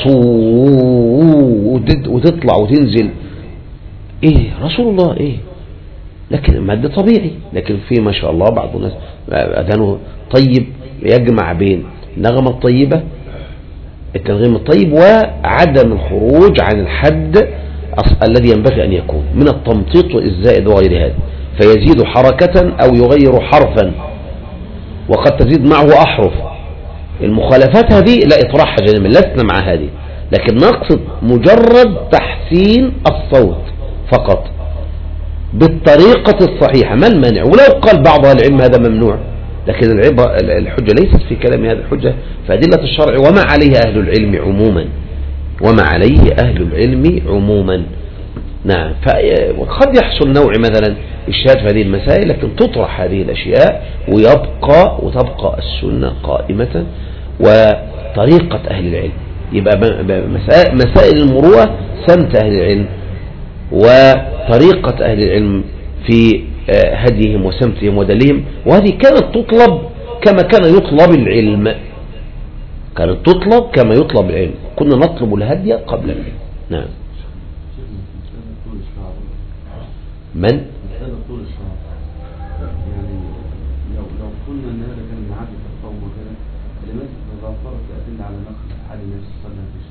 رسول وتطلع وتنزل. إيه رسول الله إيه؟ لكن مادة طبيعي. لكن في ما شاء الله بعض الناس أذانه طيب يجمع بين النغمة الطيبة التنغيم الطيب وعدم الخروج عن الحد الذي ينبغي أن يكون من التمطيط والزائد وغير هذا، فيزيد حركة أو يغير حرفا وقد تزيد معه أحرف. المخالفات هذه لا إطراحها جانبا، لسنا مع هذه، لكن نقصد مجرد تحسين الصوت فقط بالطريقة الصحيحة. ما المانع؟ ولو قال بعض أهل العلم هذا ممنوع، لكن العبرة الحجة ليست في كلام هذا، الحجة في أدلة الشرع وما عليه أهل العلم عموما، وما عليه أهل العلم عموما. نعم. فقد يحصل نوع مثلا الشهاد في هذه المسائل، لكن تطرح هذه الأشياء ويبقى وتبقى السنة قائمة وطريقة أهل العلم. يبقى مسائل المروءة سمت أهل العلم وطريقة أهل العلم في هديهم وسمتهم ودليهم، وهذه كانت تطلب كما كان يطلب العلم، كانت تطلب كما يطلب العلم. كنا نطلب الهدي قبل العلم. نعم. من؟ طول الشهر يعني لو لو قلنا ان هذا كان من عادة القوم وكذا، لماذا تضافرت الأدلة على نقل حال النبي صلى الله عليه وسلم في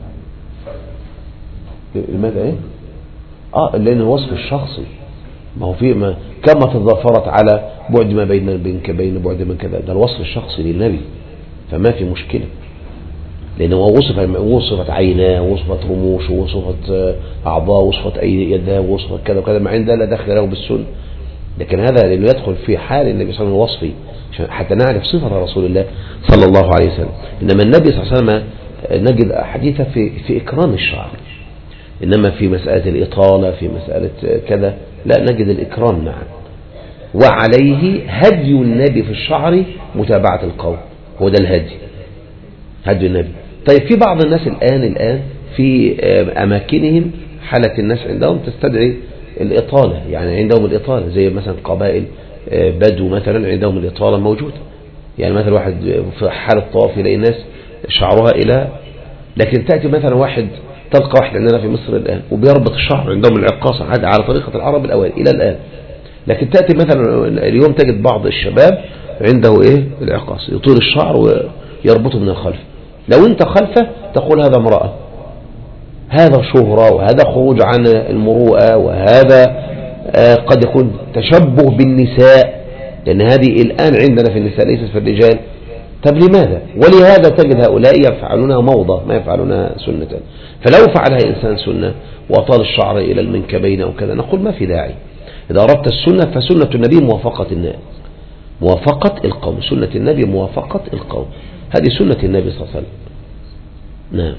شعره؟ لماذا ايه؟ اه لان وصف الشخصي، ما هو في ما كما تضافرت على بعد ما بين بينك بين بعد من كذا، ده الوصف الشخصي للنبي، فما في مشكلة. لأنه وصف وصفت عيناه وصفت رموشه وصفت أعضاء وصفت أي يداه وصفت كذا وكذا، مع أن ده لا دخل له بالسنة. لكن هذا لأنه يدخل في حال النبي صلى الله عليه وسلم الوصفي حتى نعرف صفة رسول الله صلى الله عليه وسلم. إنما النبي صلى الله عليه وسلم نجد حديثة في في إكرام الشعر، إنما في مسألة الإطالة في مسألة كذا لا نجد الإكرام. نعم. وعليه هدي النبي في الشعر متابعة القول، هو ده الهدي، هدي النبي. طيب في بعض الناس الآن الآن في أماكنهم حالة الناس عندهم تستدعي الإطالة، يعني عندهم الإطالة زي مثلا قبائل بدو مثلا عندهم الإطالة موجودة. يعني مثلا واحد في حالة طواف يلاقي الناس شعرها إلى، لكن تأتي مثلا واحد تلقى واحد عندنا في مصر الآن وبيربط الشعر عندهم العقاصة على طريقة العرب الأوائل إلى الآن. لكن تأتي مثلا اليوم تجد بعض الشباب عنده إيه العقاص يطيل الشعر ويربطه من الخلف. لو أنت خلفه تقول هذا امرأة، هذا شهرة، وهذا خروج عن المروءة، وهذا قد يكون تشبه بالنساء، لأن هذه الآن عندنا في النساء ليست في الرجال. طب لماذا؟ ولهذا تجد هؤلاء يفعلونها موضة ما يفعلونها سنة. فلو فعلها إنسان سنة وأطال الشعر إلى المنكبين أو كذا نقول ما في داعي. إذا أردت السنة فسنة النبي موافقة الناس، موافقة القوم، سنة النبي موافقة القوم، هذه سنة النبي صلى الله عليه وسلم. نعم.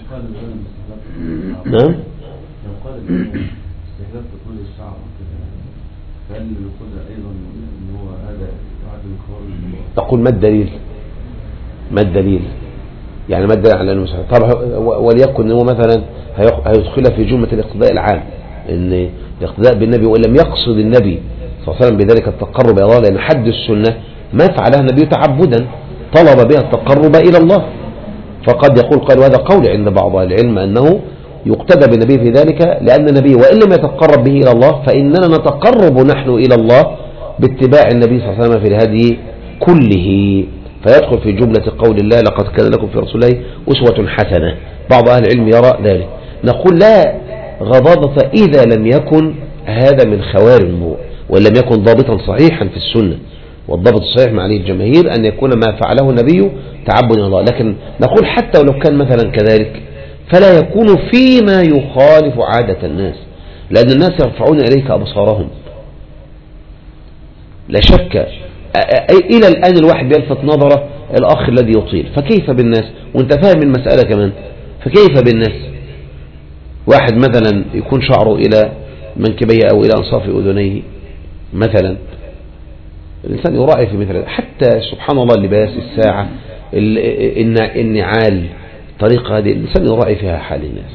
نعم. لو قال استحلال تطويل الشعر فهل نقول أيضا أن هو هذا يعد من خوارج المروءة؟ تقول ما الدليل؟ ما الدليل؟ يعني ما الدليل على أنه طبعا وليكن هو مثلا هيدخل في جملة الاقتداء العام، إن الاقتداء بالنبي وإن لم يقصد النبي صلى الله عليه وسلم بذلك التقرب إلى الله، لأن حد السنة ما فعلها النبي تعبدا طلب بها التقرب إلى الله. فقد يقول قال وهذا قول عند بعض العلم أنه يقتدى بالنبي في ذلك، لأن النبي وإن لم يتقرب به إلى الله فإننا نتقرب نحن إلى الله باتباع النبي صلى الله عليه وسلم في الهدي كله، فيدخل في جملة قول الله لقد كان لكم في رسول الله أسوة حسنة. بعض أهل العلم يرى ذلك. نقول لا غضاضة إذا لم يكن هذا من خوارج المروءة وإن لم يكن ضابطا صحيحا في السنة، والضبط الصحيح مع عليه الجماهير أن يكون ما فعله النبي تعبد إلى الله. لكن نقول حتى ولو كان مثلا كذلك فلا يكون فيما يخالف عادة الناس، لأن الناس يرفعون إليك أبصارهم لا شك. إلى الآن الواحد بيلفت نظره الأخ الذي يطيل، فكيف بالناس؟ وانت فاهم المسألة كمان، فكيف بالناس؟ واحد مثلا يكون شعره إلى منكبيه أو إلى أنصاف أذنيه مثلا، الإنسان يراعي في مثل، حتى سبحان الله اللباس، الساعة، النعال، طريقة هذه الإنسان يراعي فيها حال الناس.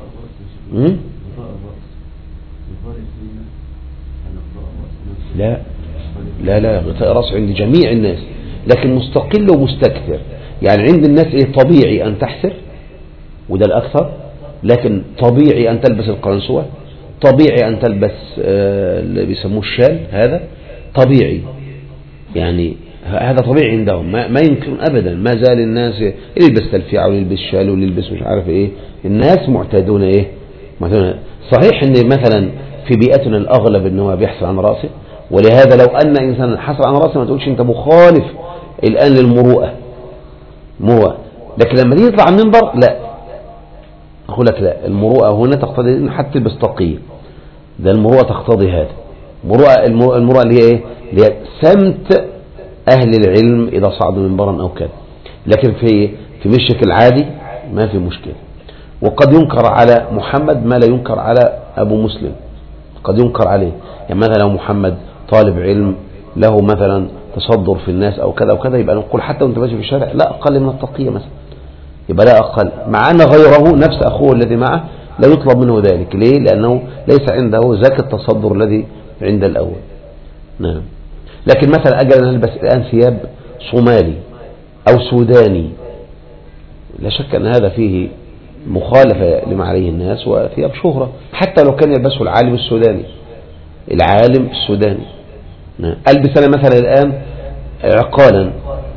لا لا لا غطاء رأس عند جميع الناس، لكن مستقل ومستكثر. يعني عند الناس ايه؟ طبيعي أن تحسر، وده الأكثر، لكن طبيعي أن تلبس القرنسوة، طبيعي أن تلبس آه اللي بيسموه الشال، هذا طبيعي، يعني هذا طبيعي عندهم، ما, ما يمكن أبدا. ما زال الناس اللي يلبس تلفيعة واللي يلبس شال واللي يلبس مش عارف ايه، الناس معتادون ايه، معتادون. صحيح ان مثلا في بيئتنا الأغلب انه بيحصل عن رأسه، ولهذا لو أن إنسان حصل عن رأسه ما تقولش أنت مخالف الآن للمروءة، مروءة. لكن لما تيجي تطلع على المنبر لا، أقول لك لا، المروءة هنا تقتضي أن حتى تلبس تقية، ده المروءة تقتضي هذا. المروءة المروءة اللي هي إيه؟ اللي هي سمت أهل العلم إذا صعدوا منبرا أو كذا. لكن في في مشيك العادي ما في مشكلة. وقد ينكر على محمد ما لا ينكر على أبو مسلم، قد ينكر عليه. يعني مثلا لو محمد طالب علم له مثلا تصدر في الناس أو كذا أو كذا، يبقى نقول حتى وانت ماشي في الشارع لا أقل من التقية مثلا، يبقى لا أقل، مع أن غيره نفس أخوه الذي معه لا يطلب منه ذلك. ليه؟ لأنه ليس عنده ذاك التصدر الذي عند الأول. نعم. لكن مثلا أجل أن نلبس الآن ثياب صومالي أو سوداني، لا شك أن هذا فيه مخالفة لما عليه الناس، وثياب شهرة حتى لو كان يلبسه العالم السوداني، العالم السوداني. نعم. ألبس أنا مثلا الآن عقالا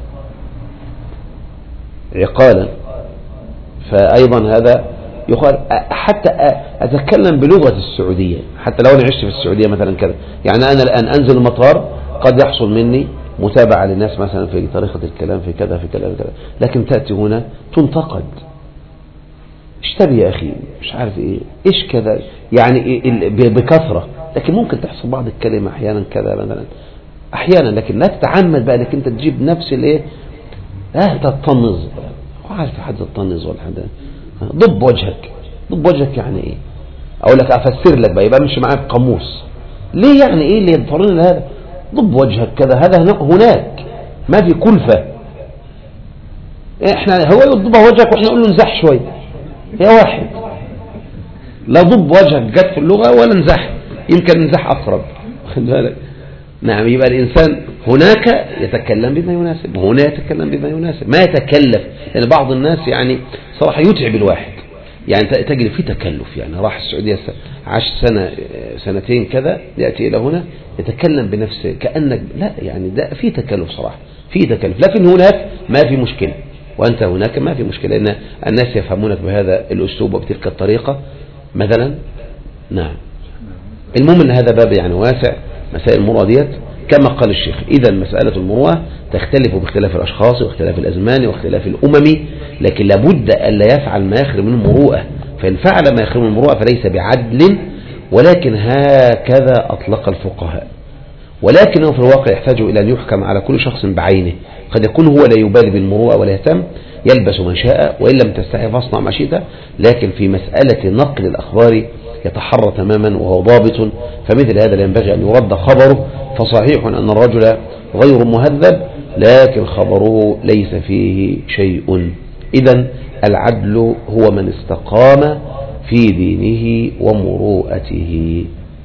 عقالا فأيضا هذا يقال. حتى أتكلم بلغة السعودية، حتى لو أنا عشت في السعودية مثلا كذا، يعني أنا الآن أنزل المطار قد يحصل مني متابعة للناس مثلا في طريقة الكلام في كذا في كذا في كذا، لكن تأتي هنا تنتقد، اشتبه يا أخي مش عارف إيه إيش كذا، يعني بكثرة. لكن ممكن تحصل بعض الكلمة أحيانا كذا مثلا أحيانا، لكن لا تتعمد بقى انك انت تجيب نفس الايه، اه تطنز، عارف حد تطنز ولا حد ضب وجهك، ضب وجهك يعني ايه؟ اقول لك افسر لك بقى، يبقى مش معاك قاموس. ليه يعني ايه اللي يضطرنا لهذا؟ ضب وجهك كذا، هذا هناك ما في كلفة. احنا هو يضب وجهك واحنا نقول له انزح شوي، هي واحد. لا ضب وجهك جت في اللغة ولا انزح، يمكن انزح اقرب، خد بالك. نعم. يبقى الإنسان هناك يتكلم بما يناسب، وهنا يتكلم بما يناسب، ما يتكلف. لأن بعض الناس يعني صراحة يتعب الواحد، يعني تجد في تكلف. يعني راح السعودية عاش سنة سنتين كذا، يأتي إلى هنا يتكلم بنفسه كأنك لا، يعني ده في تكلف صراحة، في تكلف. لكن هناك ما في مشكلة، وأنت هناك ما في مشكلة، لأن الناس يفهمونك بهذا الأسلوب وبتلك الطريقة مثلا. نعم. المهم أن هذا باب يعني واسع، مسائل المروءة ديت كما قال الشيخ. إذا مسألة المروءة تختلف باختلاف الأشخاص واختلاف الأزمان واختلاف الأمم، لكن لابد ألا يفعل ما يخرم من المروءة، فإن فعل ما يخرم من المروءة فليس بعدل، ولكن هكذا أطلق الفقهاء. ولكنه في الواقع يحتاج إلى أن يحكم على كل شخص بعينه. قد يكون هو لا يبالي بالمروءة ولا يهتم، يلبس ما شاء، وإن لم تستحي فاصنع ما شئت. لكن في مسألة نقل الأخبار يتحرى تماما وهو ضابط، فمثل هذا لا ينبغي أن يرد خبره. فصحيح أن الرجل غير مهذب، لكن خبره ليس فيه شيء. إذن العدل هو من استقام في دينه ومروءته.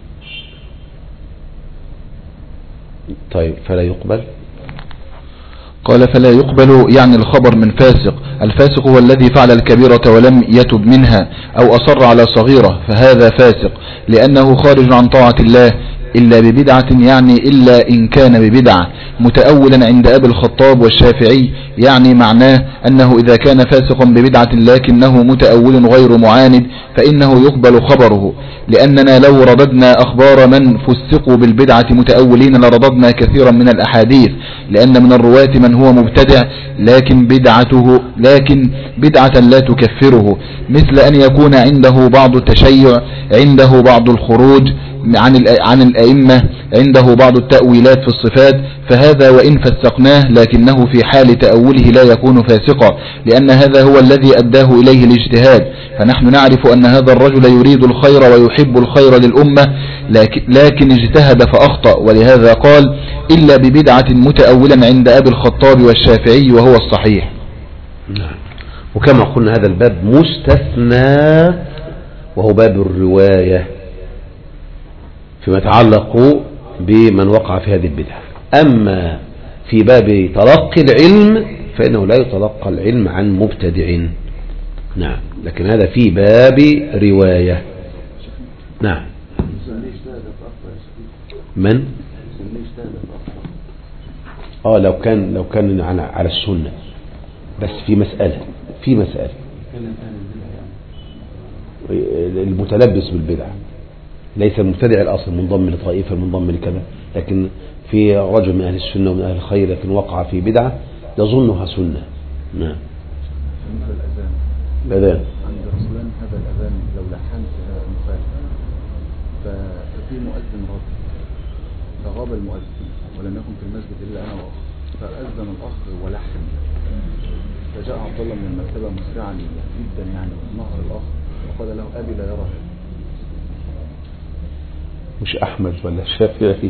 طيب، فلا يقبل. قال فلا يقبل يعني الخبر من فاسق. الفاسق هو الذي فعل الكبيرة ولم يتب منها أو أصر على صغيرة، فهذا فاسق لأنه خارج عن طاعة الله، إلا ببدعة يعني إلا إن كان ببدعة، متأولا عند أبي الخطاب والشافعي يعني معناه أنه إذا كان فاسقا ببدعة لكنه متأول غير معاند فإنه يقبل خبره، لأننا لو رددنا أخبار من فسقوا بالبدعة متأولين لرددنا كثيرا من الأحاديث، لأن من الرواة من هو مبتدع لكن بدعته لكن بدعة لا تكفره، مثل أن يكون عنده بعض التشيع، عنده بعض الخروج عن عن الأئمة، عنده بعض التأويلات في الصفات، فهذا وإن فسقناه لكنه في حال تأوله لا يكون فاسقا، لأن هذا هو الذي أداه إليه الاجتهاد. فنحن نعرف أن هذا الرجل يريد الخير ويحب الخير للأمة لكن, لكن اجتهد فأخطأ، ولهذا قال إلا ببدعة متأولا عند أبي الخطاب والشافعي وهو الصحيح. وكما قلنا هذا الباب مستثنى وهو باب الرواية فيما يتعلق بمن وقع في هذه البدعة. أما في باب تلقي العلم فإنه لا يتلقى العلم عن مبتدع. نعم، لكن هذا في باب رواية. نعم. من؟ اه لو كان لو كان على على السنة، بس في مسألة في مسألة المتلبس بالبدعة ليس المبتدع الأصل منضم لطائفة منضم لكذا، لكن في رجل من أهل السنة ومن أهل الخير لكن وقع في بدعة يظنها سنة. نعم. الأذان عند رسولان هذا الأذان لو لحنت مخالفة ففي مؤذن راضي فغاب المؤذن ولم يكن في المسجد إلا أنا وأخ، فأذن الأخ ولحن، فجاء عبد الله من المكتبة مسرعا جدا يعني نهر الأخ وقال له أبي لا يرى هذا. مش أحمد ولا الشافعي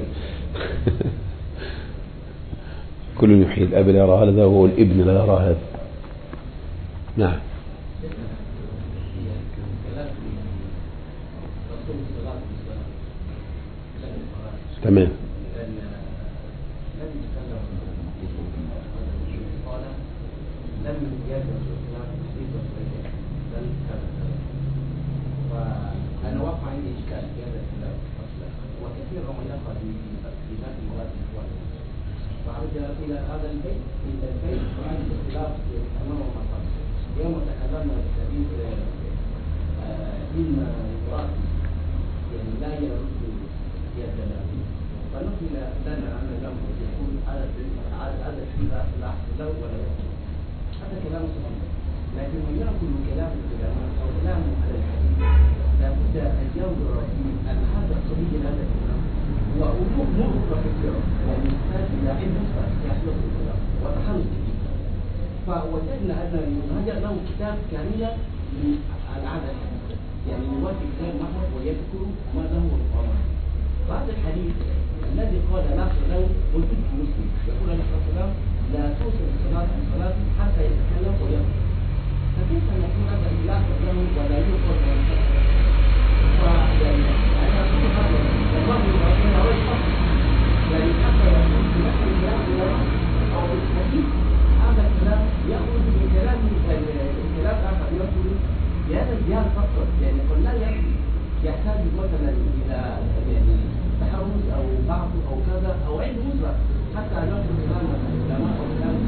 كل يحيي الأب لا يرى هذا وهو الابن لا يرى هذا. نعم. تمام. أنا واقع عندي إشكال في هذا الكلام وكثير من يقع في ذات المواد الإخوانية، فعرض إلى هذا البيت إلى البيت وعند اختلاف أمام المطار. يوم تكلمنا بالحديث إن القرآن يعني لا يرد يد الأبي، فنقل لنا أن الأمر يقول على هذا الشيء لا له ولا يقول، هذا كلام صحيح. لكن من يأكل كلام العلماء أو كلام على الحديث لابد أن ينظر أن هذا الصحيح هذا الكلام وأمور نقطة كثيرة يعني يحتاج إلى علم يحصل الكلام وتحرك فيه. فوجدنا أن هذا له كتاب كاملة على الحديث، يعني يوافق كتاب محمد ويذكر ما له القرآن. بعد الحديث الذي قال لا صلاة موجود في مسلم يقول عليه الصلاة والسلام لا توصل الصلاة الصلاة حتى يتكلم ويقول، فكيف نقول هذا لا صلاة ولا يوصل ولا يتكلم؟ فيعني أنا أقول هذا والله ربنا وجهه يعني حتى يقول في نفس الكلام أو في الحديث هذا الكلام يأخذ من كلام الكلام آخر يقول بهذا الزيادة فقط، يعني قد لا يحتاج مثلا إلى يعني تحرز أو بعض أو كذا أو علم مسبق حتى يأخذ كلام العلماء أو كلام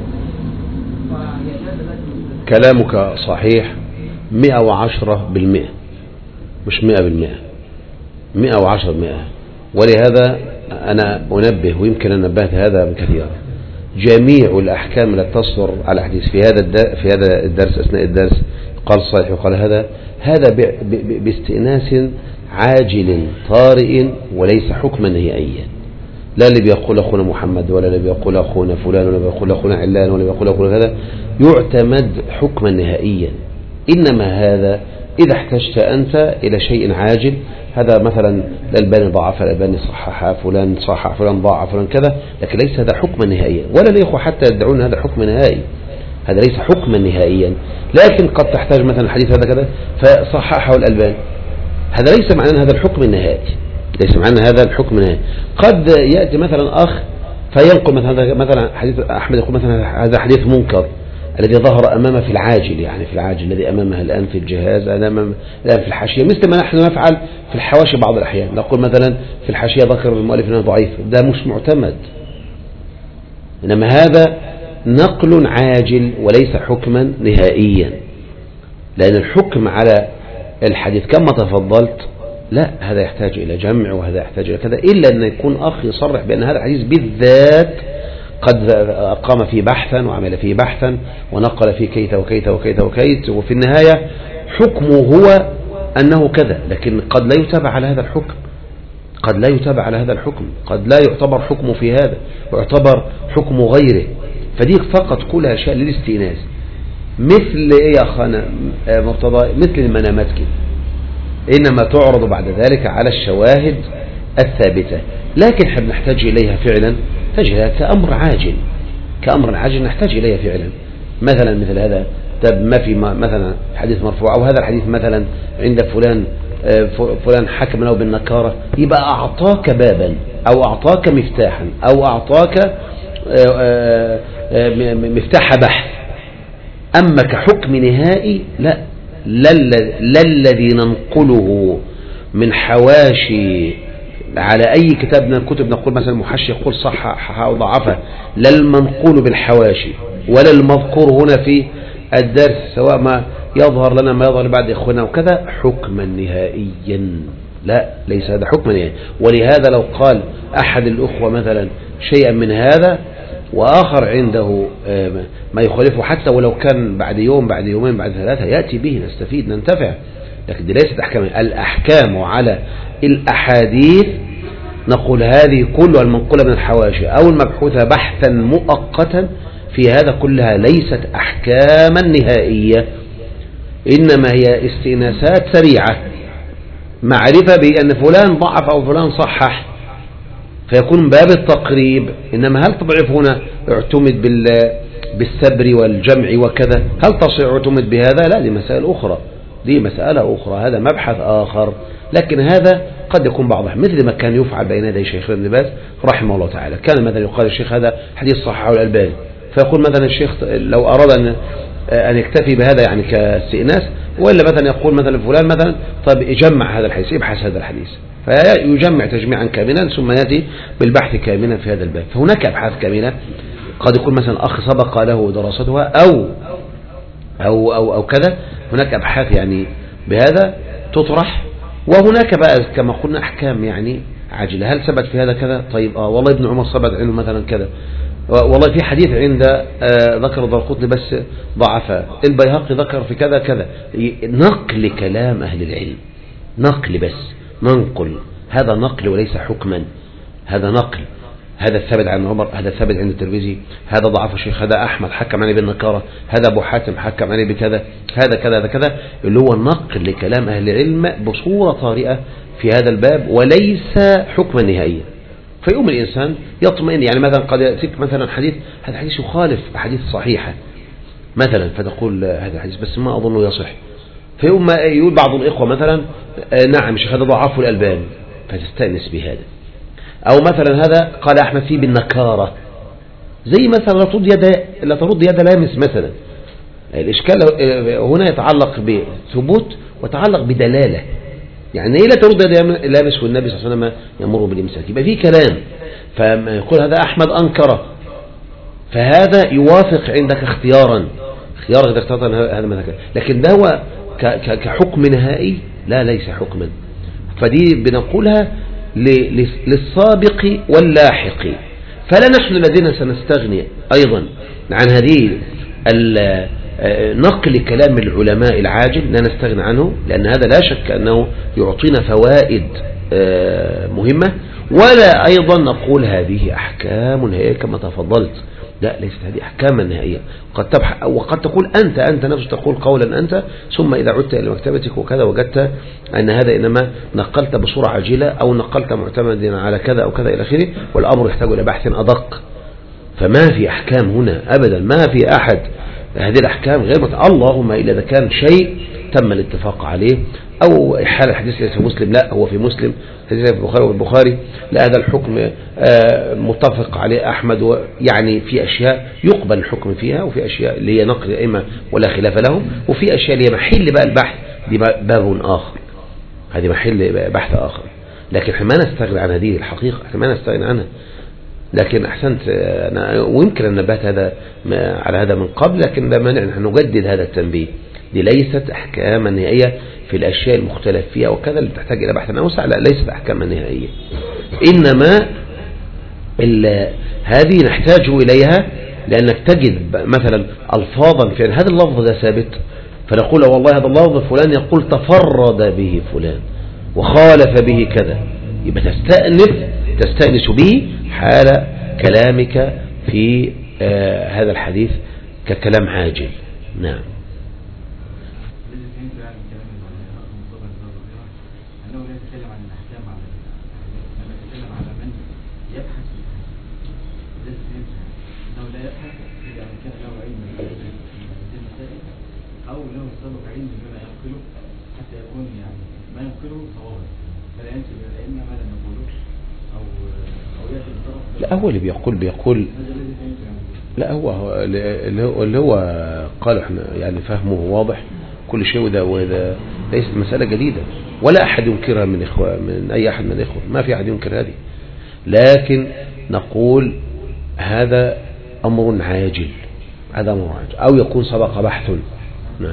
كلامك صحيح مئة وعشرة بالمئة، مش مئة بالمئة، مئة وعشرة بالمئة. ولهذا أنا أنبه ويمكن أن نبهت هذا كثيرا، جميع الأحكام التي تصدر على حديث في هذا في هذا الدرس أثناء الدرس قال صحيح وقال هذا هذا باستئناس عاجل طارئ وليس حكما نهائيا. لا اللي بيقول أخونا محمد ولا اللي بيقول أخونا فلان ولا بيقول أخونا علان ولا بيقول أخونا هذا يعتمد حكما نهائيا. إنما هذا إذا احتجت أنت إلى شيء عاجل، هذا مثلا الألباني ضعف، الألباني صحح، فلان صحح، فلان ضعف، فلان كذا، لكن ليس هذا حكما نهائيا، ولا الإخوة حتى يدعون هذا حكم نهائي، هذا ليس حكما نهائيا. لكن قد تحتاج مثلا الحديث هذا كذا فصححه الألباني، هذا ليس معنى هذا الحكم النهائي، ليس معنى هذا الحكم النهائي. قد يأتي مثلا أخ فينقل مثلا مثلا حديث أحمد يقول مثلا هذا حديث منكر، الذي ظهر أمامه في العاجل، يعني في العاجل الذي أمامه الآن في الجهاز، أمام الآن في الحاشية، مثل ما نحن نفعل في الحواشي بعض الأحيان، نقول مثلا في الحاشية ذكر المؤلف أنه ضعيف، ده مش معتمد، إنما هذا نقل عاجل وليس حكما نهائيا، لأن الحكم على الحديث كما تفضلت لا، هذا يحتاج إلى جمع وهذا يحتاج إلى كذا، إلا أن يكون أخ يصرح بأن هذا الحديث بالذات قد قام فيه بحثا وعمل فيه بحثا ونقل فيه كيت وكيت وكيت وكيت، وفي النهاية حكمه هو أنه كذا، لكن قد لا يتابع على هذا الحكم، قد لا يتابع على هذا الحكم، قد لا يعتبر حكمه في هذا ويعتبر حكم غيره، فدي فقط كلها أشياء للاستئناس، مثل إيه يا أخانا مرتضى، مثل المنامات كده، إنما تعرض بعد ذلك على الشواهد الثابتة، لكن احنا بنحتاج إليها فعلا، نحتاج إليها كأمر عاجل، كأمر عاجل نحتاج إليها فعلا، مثلا مثل هذا، طب ما في مثلا حديث مرفوع، أو هذا الحديث مثلا عند فلان فلان حكم له بالنكارة، يبقى أعطاك بابا أو أعطاك مفتاحا أو أعطاك مفتاح بحث، أما كحكم نهائي لا، لا الذي ننقله من حواشي على أي كتاب من الكتب، نقول مثلا المحشي يقول صحح أو ضعفه، لا المنقول بالحواشي ولا المذكور هنا في الدرس، سواء ما يظهر لنا ما يظهر بعد إخونا وكذا، حكما نهائيا لا، ليس هذا حكما نهائيا. ولهذا لو قال أحد الأخوة مثلا شيئا من هذا وآخر عنده ما يخالفه، حتى ولو كان بعد يوم بعد يومين بعد ثلاثة، يأتي به نستفيد ننتفع، لكن دي ليست أحكام. الأحكام على الأحاديث نقول هذه كلها المنقولة من الحواشي أو المبحوثة بحثا مؤقتا في هذا كلها ليست أحكاما نهائية، إنما هي استئناسات سريعة، معرفة بأن فلان ضعف أو فلان صحح، فيكون باب التقريب. إنما هل تضعف هنا اعتمد بالسبر والجمع وكذا، هل تصير اعتمد بهذا؟ لا، دي مسائل أخرى، دي مسألة أخرى، هذا مبحث آخر. لكن هذا قد يكون بعضها مثل ما كان يفعل بين يدي شيخ ابن باز رحمه الله تعالى، كان مثلا يقال الشيخ هذا حديث صححه الألباني، فيقول مثلا الشيخ لو أراد أن أن يكتفي بهذا يعني كاستئناس، وإلا مثلا يقول مثلا فلان مثلا طيب يجمع هذا الحديث، يبحث هذا الحديث، فيجمع تجميعا كاملا ثم يأتي بالبحث كاملا في هذا الباب. فهناك أبحاث كاملة قد يكون مثلا أخ سبق له دراستها أو أو أو أو كذا، هناك أبحاث يعني بهذا تطرح، وهناك بقى كما قلنا أحكام يعني عاجلة، هل ثبت في هذا كذا؟ طيب آه والله ابن عمر ثبت عنه مثلا كذا، والله في حديث عند آه ذكر الدارقطني بس ضعفه، البيهقي ذكر في كذا كذا، نقل كلام أهل العلم، نقل بس، ننقل، هذا نقل وليس حكما، هذا نقل، هذا الثابت عن عمر، هذا الثابت عند الترمذي، هذا ضعف الشيخ، هذا أحمد حكم عليه بالنكارة، هذا أبو حاتم حكم عليه بكذا، هذا كذا هذا كذا، اللي هو النقل لكلام أهل العلم بصورة طارئة في هذا الباب وليس حكما نهائيا. فيقوم الإنسان يطمئن، يعني مثلا قد يأتيك مثلا حديث، هذا الحديث يخالف أحاديث صحيحة مثلا، فتقول هذا الحديث بس ما أظنه يصح، فيقوم يقول بعض الإخوة مثلا نعم الشيخ هذا ضعفه الألباني، فتستأنس بهذا. أو مثلا هذا قال أحمد فيه بالنكارة، زي مثلا لا ترد يد لا ترد يد لامس مثلا، الإشكال هنا يتعلق بثبوت ويتعلق بدلالة، يعني إيه لا ترد يد لامس والنبي صلى الله عليه وسلم يمر بالإمساك، يبقى فيه كلام، فيقول هذا أحمد أنكره، فهذا يوافق عندك اختيارا، اختيارك إذا اخترت هذا مثلا، لكن ده هو كحكم نهائي لا، ليس حكما. فدي بنقولها للسابق واللاحق، فلا نحن الذين سنستغني أيضا عن هذه نقل كلام العلماء العاجل، لا نستغني عنه، لأن هذا لا شك أنه يعطينا فوائد مهمة، ولا أيضا نقول هذه أحكام نهائية كما تفضلت، لا، ليست هذه أحكاما نهائية. قد تبحث وقد تقول أنت أنت نفسك تقول قولا أنت، ثم إذا عدت إلى مكتبتك وكذا وجدت أن هذا إنما نقلت بصورة عاجلة أو نقلت معتمدا على كذا أو كذا إلى آخره، والأمر يحتاج إلى بحث أدق. فما في أحكام هنا أبدا، ما في أحد هذه الأحكام غير مت... اللهم إلا إذا كان شيء تم الاتفاق عليه، أو حال الحديث ليس في مسلم، لا هو في مسلم، حديث في البخاري والبخاري، لا هذا الحكم متفق عليه أحمد، يعني في أشياء يقبل الحكم فيها، وفي أشياء اللي هي نقل الأئمة ولا خلاف لهم، وفي أشياء اللي هي محل بقى البحث، دي باب آخر، هذه محل بحث آخر. لكن احنا ما نستغني عن هذه الحقيقة، احنا ما نستغني عنها. لكن أحسنت أنا، ويمكن أن نبهت هذا على هذا من قبل، لكن لا مانع نحن نجدد هذا التنبيه. دي ليست أحكاما نهائية في الأشياء المختلف فيها وكذا اللي تحتاج إلى بحث أوسع، لا ليست أحكاما نهائية، إنما هذه نحتاج إليها لأنك تجد مثلا ألفاظا في هذا اللفظ ده ثابت، فنقول والله هذا اللفظ فلان يقول تفرد به فلان وخالف به كذا، يبقى تستأنف تستأنس به حال كلامك في آه هذا الحديث ككلام عاجل. نعم. لا هو اللي بيقول بيقول لا هو اللي هو قال احنا يعني فهمه واضح كل شيء، وده وده ليست مسألة جديدة ولا أحد ينكرها من إخوة من أي أحد من الإخوة، ما في أحد ينكر هذه، لكن نقول هذا أمر عاجل، هذا أمر عاجل أو يكون سبق بحث. نعم.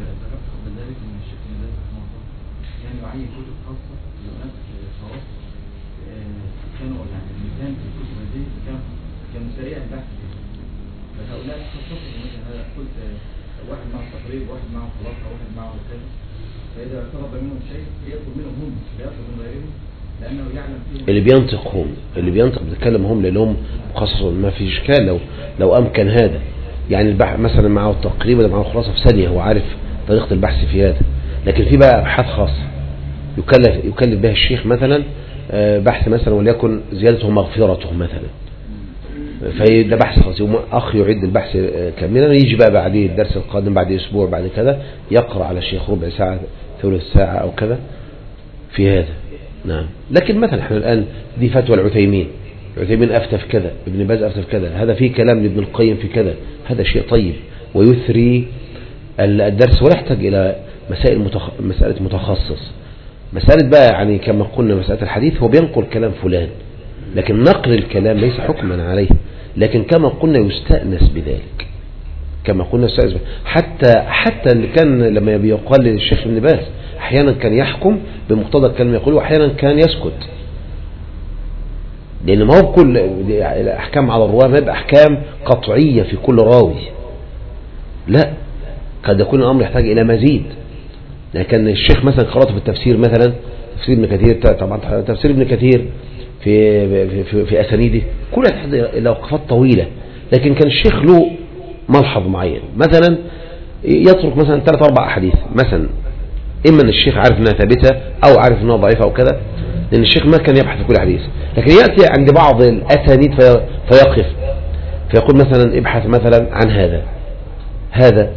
سريع البحث فهؤلاء خصصوا مثلا قلت واحد مع التقريب، واحد مع الخلاصة، واحد مع كذا، فإذا اعترض منهم شيء يطلب منهم هم لا يطلب من غيرهم، لأنه يعلم فيهم اللي بينطق هم اللي بينطق بيتكلم هم لأنهم مخصصون، ما في إشكال لو لو أمكن هذا، يعني البحث مثلا معه التقريب ولا معه الخلاصة في ثانية هو عارف طريقة البحث في هذا، لكن في بقى أبحاث خاصة يكلف يكلف بها الشيخ مثلا بحث مثلا وليكن زيادته مغفرته مثلا، فده بحث خاص، أخ يعد البحث كاملا، يجي بقى بعديه الدرس القادم بعد أسبوع بعد كذا يقرأ على الشيخ ربع ساعة ثلث ساعة أو كذا في هذا. نعم. لكن مثلا احنا الآن دي فتوى العثيمين، العثيمين أفتى في كذا، ابن باز أفتى في كذا، هذا فيه كلام لابن القيم في كذا، هذا شيء طيب ويثري الدرس ولا يحتاج إلى مسائل متخ... مسألة متخصص. مسألة بقى يعني كما قلنا مسألة الحديث هو بينقل كلام فلان، لكن نقل الكلام ليس حكما عليه، لكن كما قلنا يستأنس بذلك، كما قلنا يستأنس بذلك. حتى حتى اللي كان لما بيقال للشيخ ابن باز أحيانا كان يحكم بمقتضى الكلام يقوله، وأحيانا كان يسكت، لأن ما هو كل الأحكام على الرواة ما بأحكام قطعية في كل راوي، لا قد يكون الأمر يحتاج إلى مزيد. لكن الشيخ مثلا قرأته في التفسير مثلا تفسير ابن كثير، طبعا تفسير ابن كثير في في في, في أسانيده كلها تحتاج إلى وقفات طويلة، لكن كان الشيخ له ملحظ معين، مثلا يترك مثلا ثلاث أربع أحاديث مثلا، إما أن الشيخ عارف أنها ثابتة أو عارف أنها ضعيفة أو كذا، لأن الشيخ ما كان يبحث في كل حديث، لكن يأتي عند بعض الأسانيد في فيقف فيقول مثلا ابحث مثلا عن هذا هذا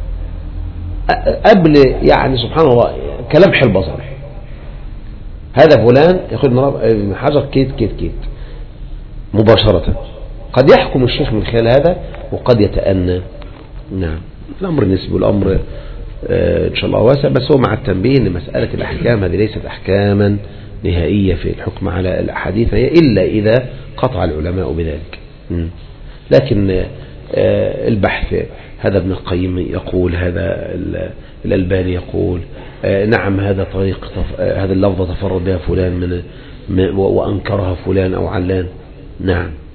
قبل يعني سبحان الله كلام حلو بصر، هذا فلان يقول ابن حجر كيت كيت كيت مباشرة، قد يحكم الشيخ من خلال هذا وقد يتأنى. نعم. الأمر نسبي والأمر آه إن شاء الله واسع، بس هو مع التنبيه أن مسألة الأحكام هذه ليست أحكاما نهائية في الحكم على الأحاديث هي إلا إذا قطع العلماء بذلك. م. لكن آه البحث هذا ابن القيم يقول، هذا الألباني يقول آه نعم هذا طريق آه هذا اللفظة تفرد بها فلان من وأنكرها فلان أو علان. نعم.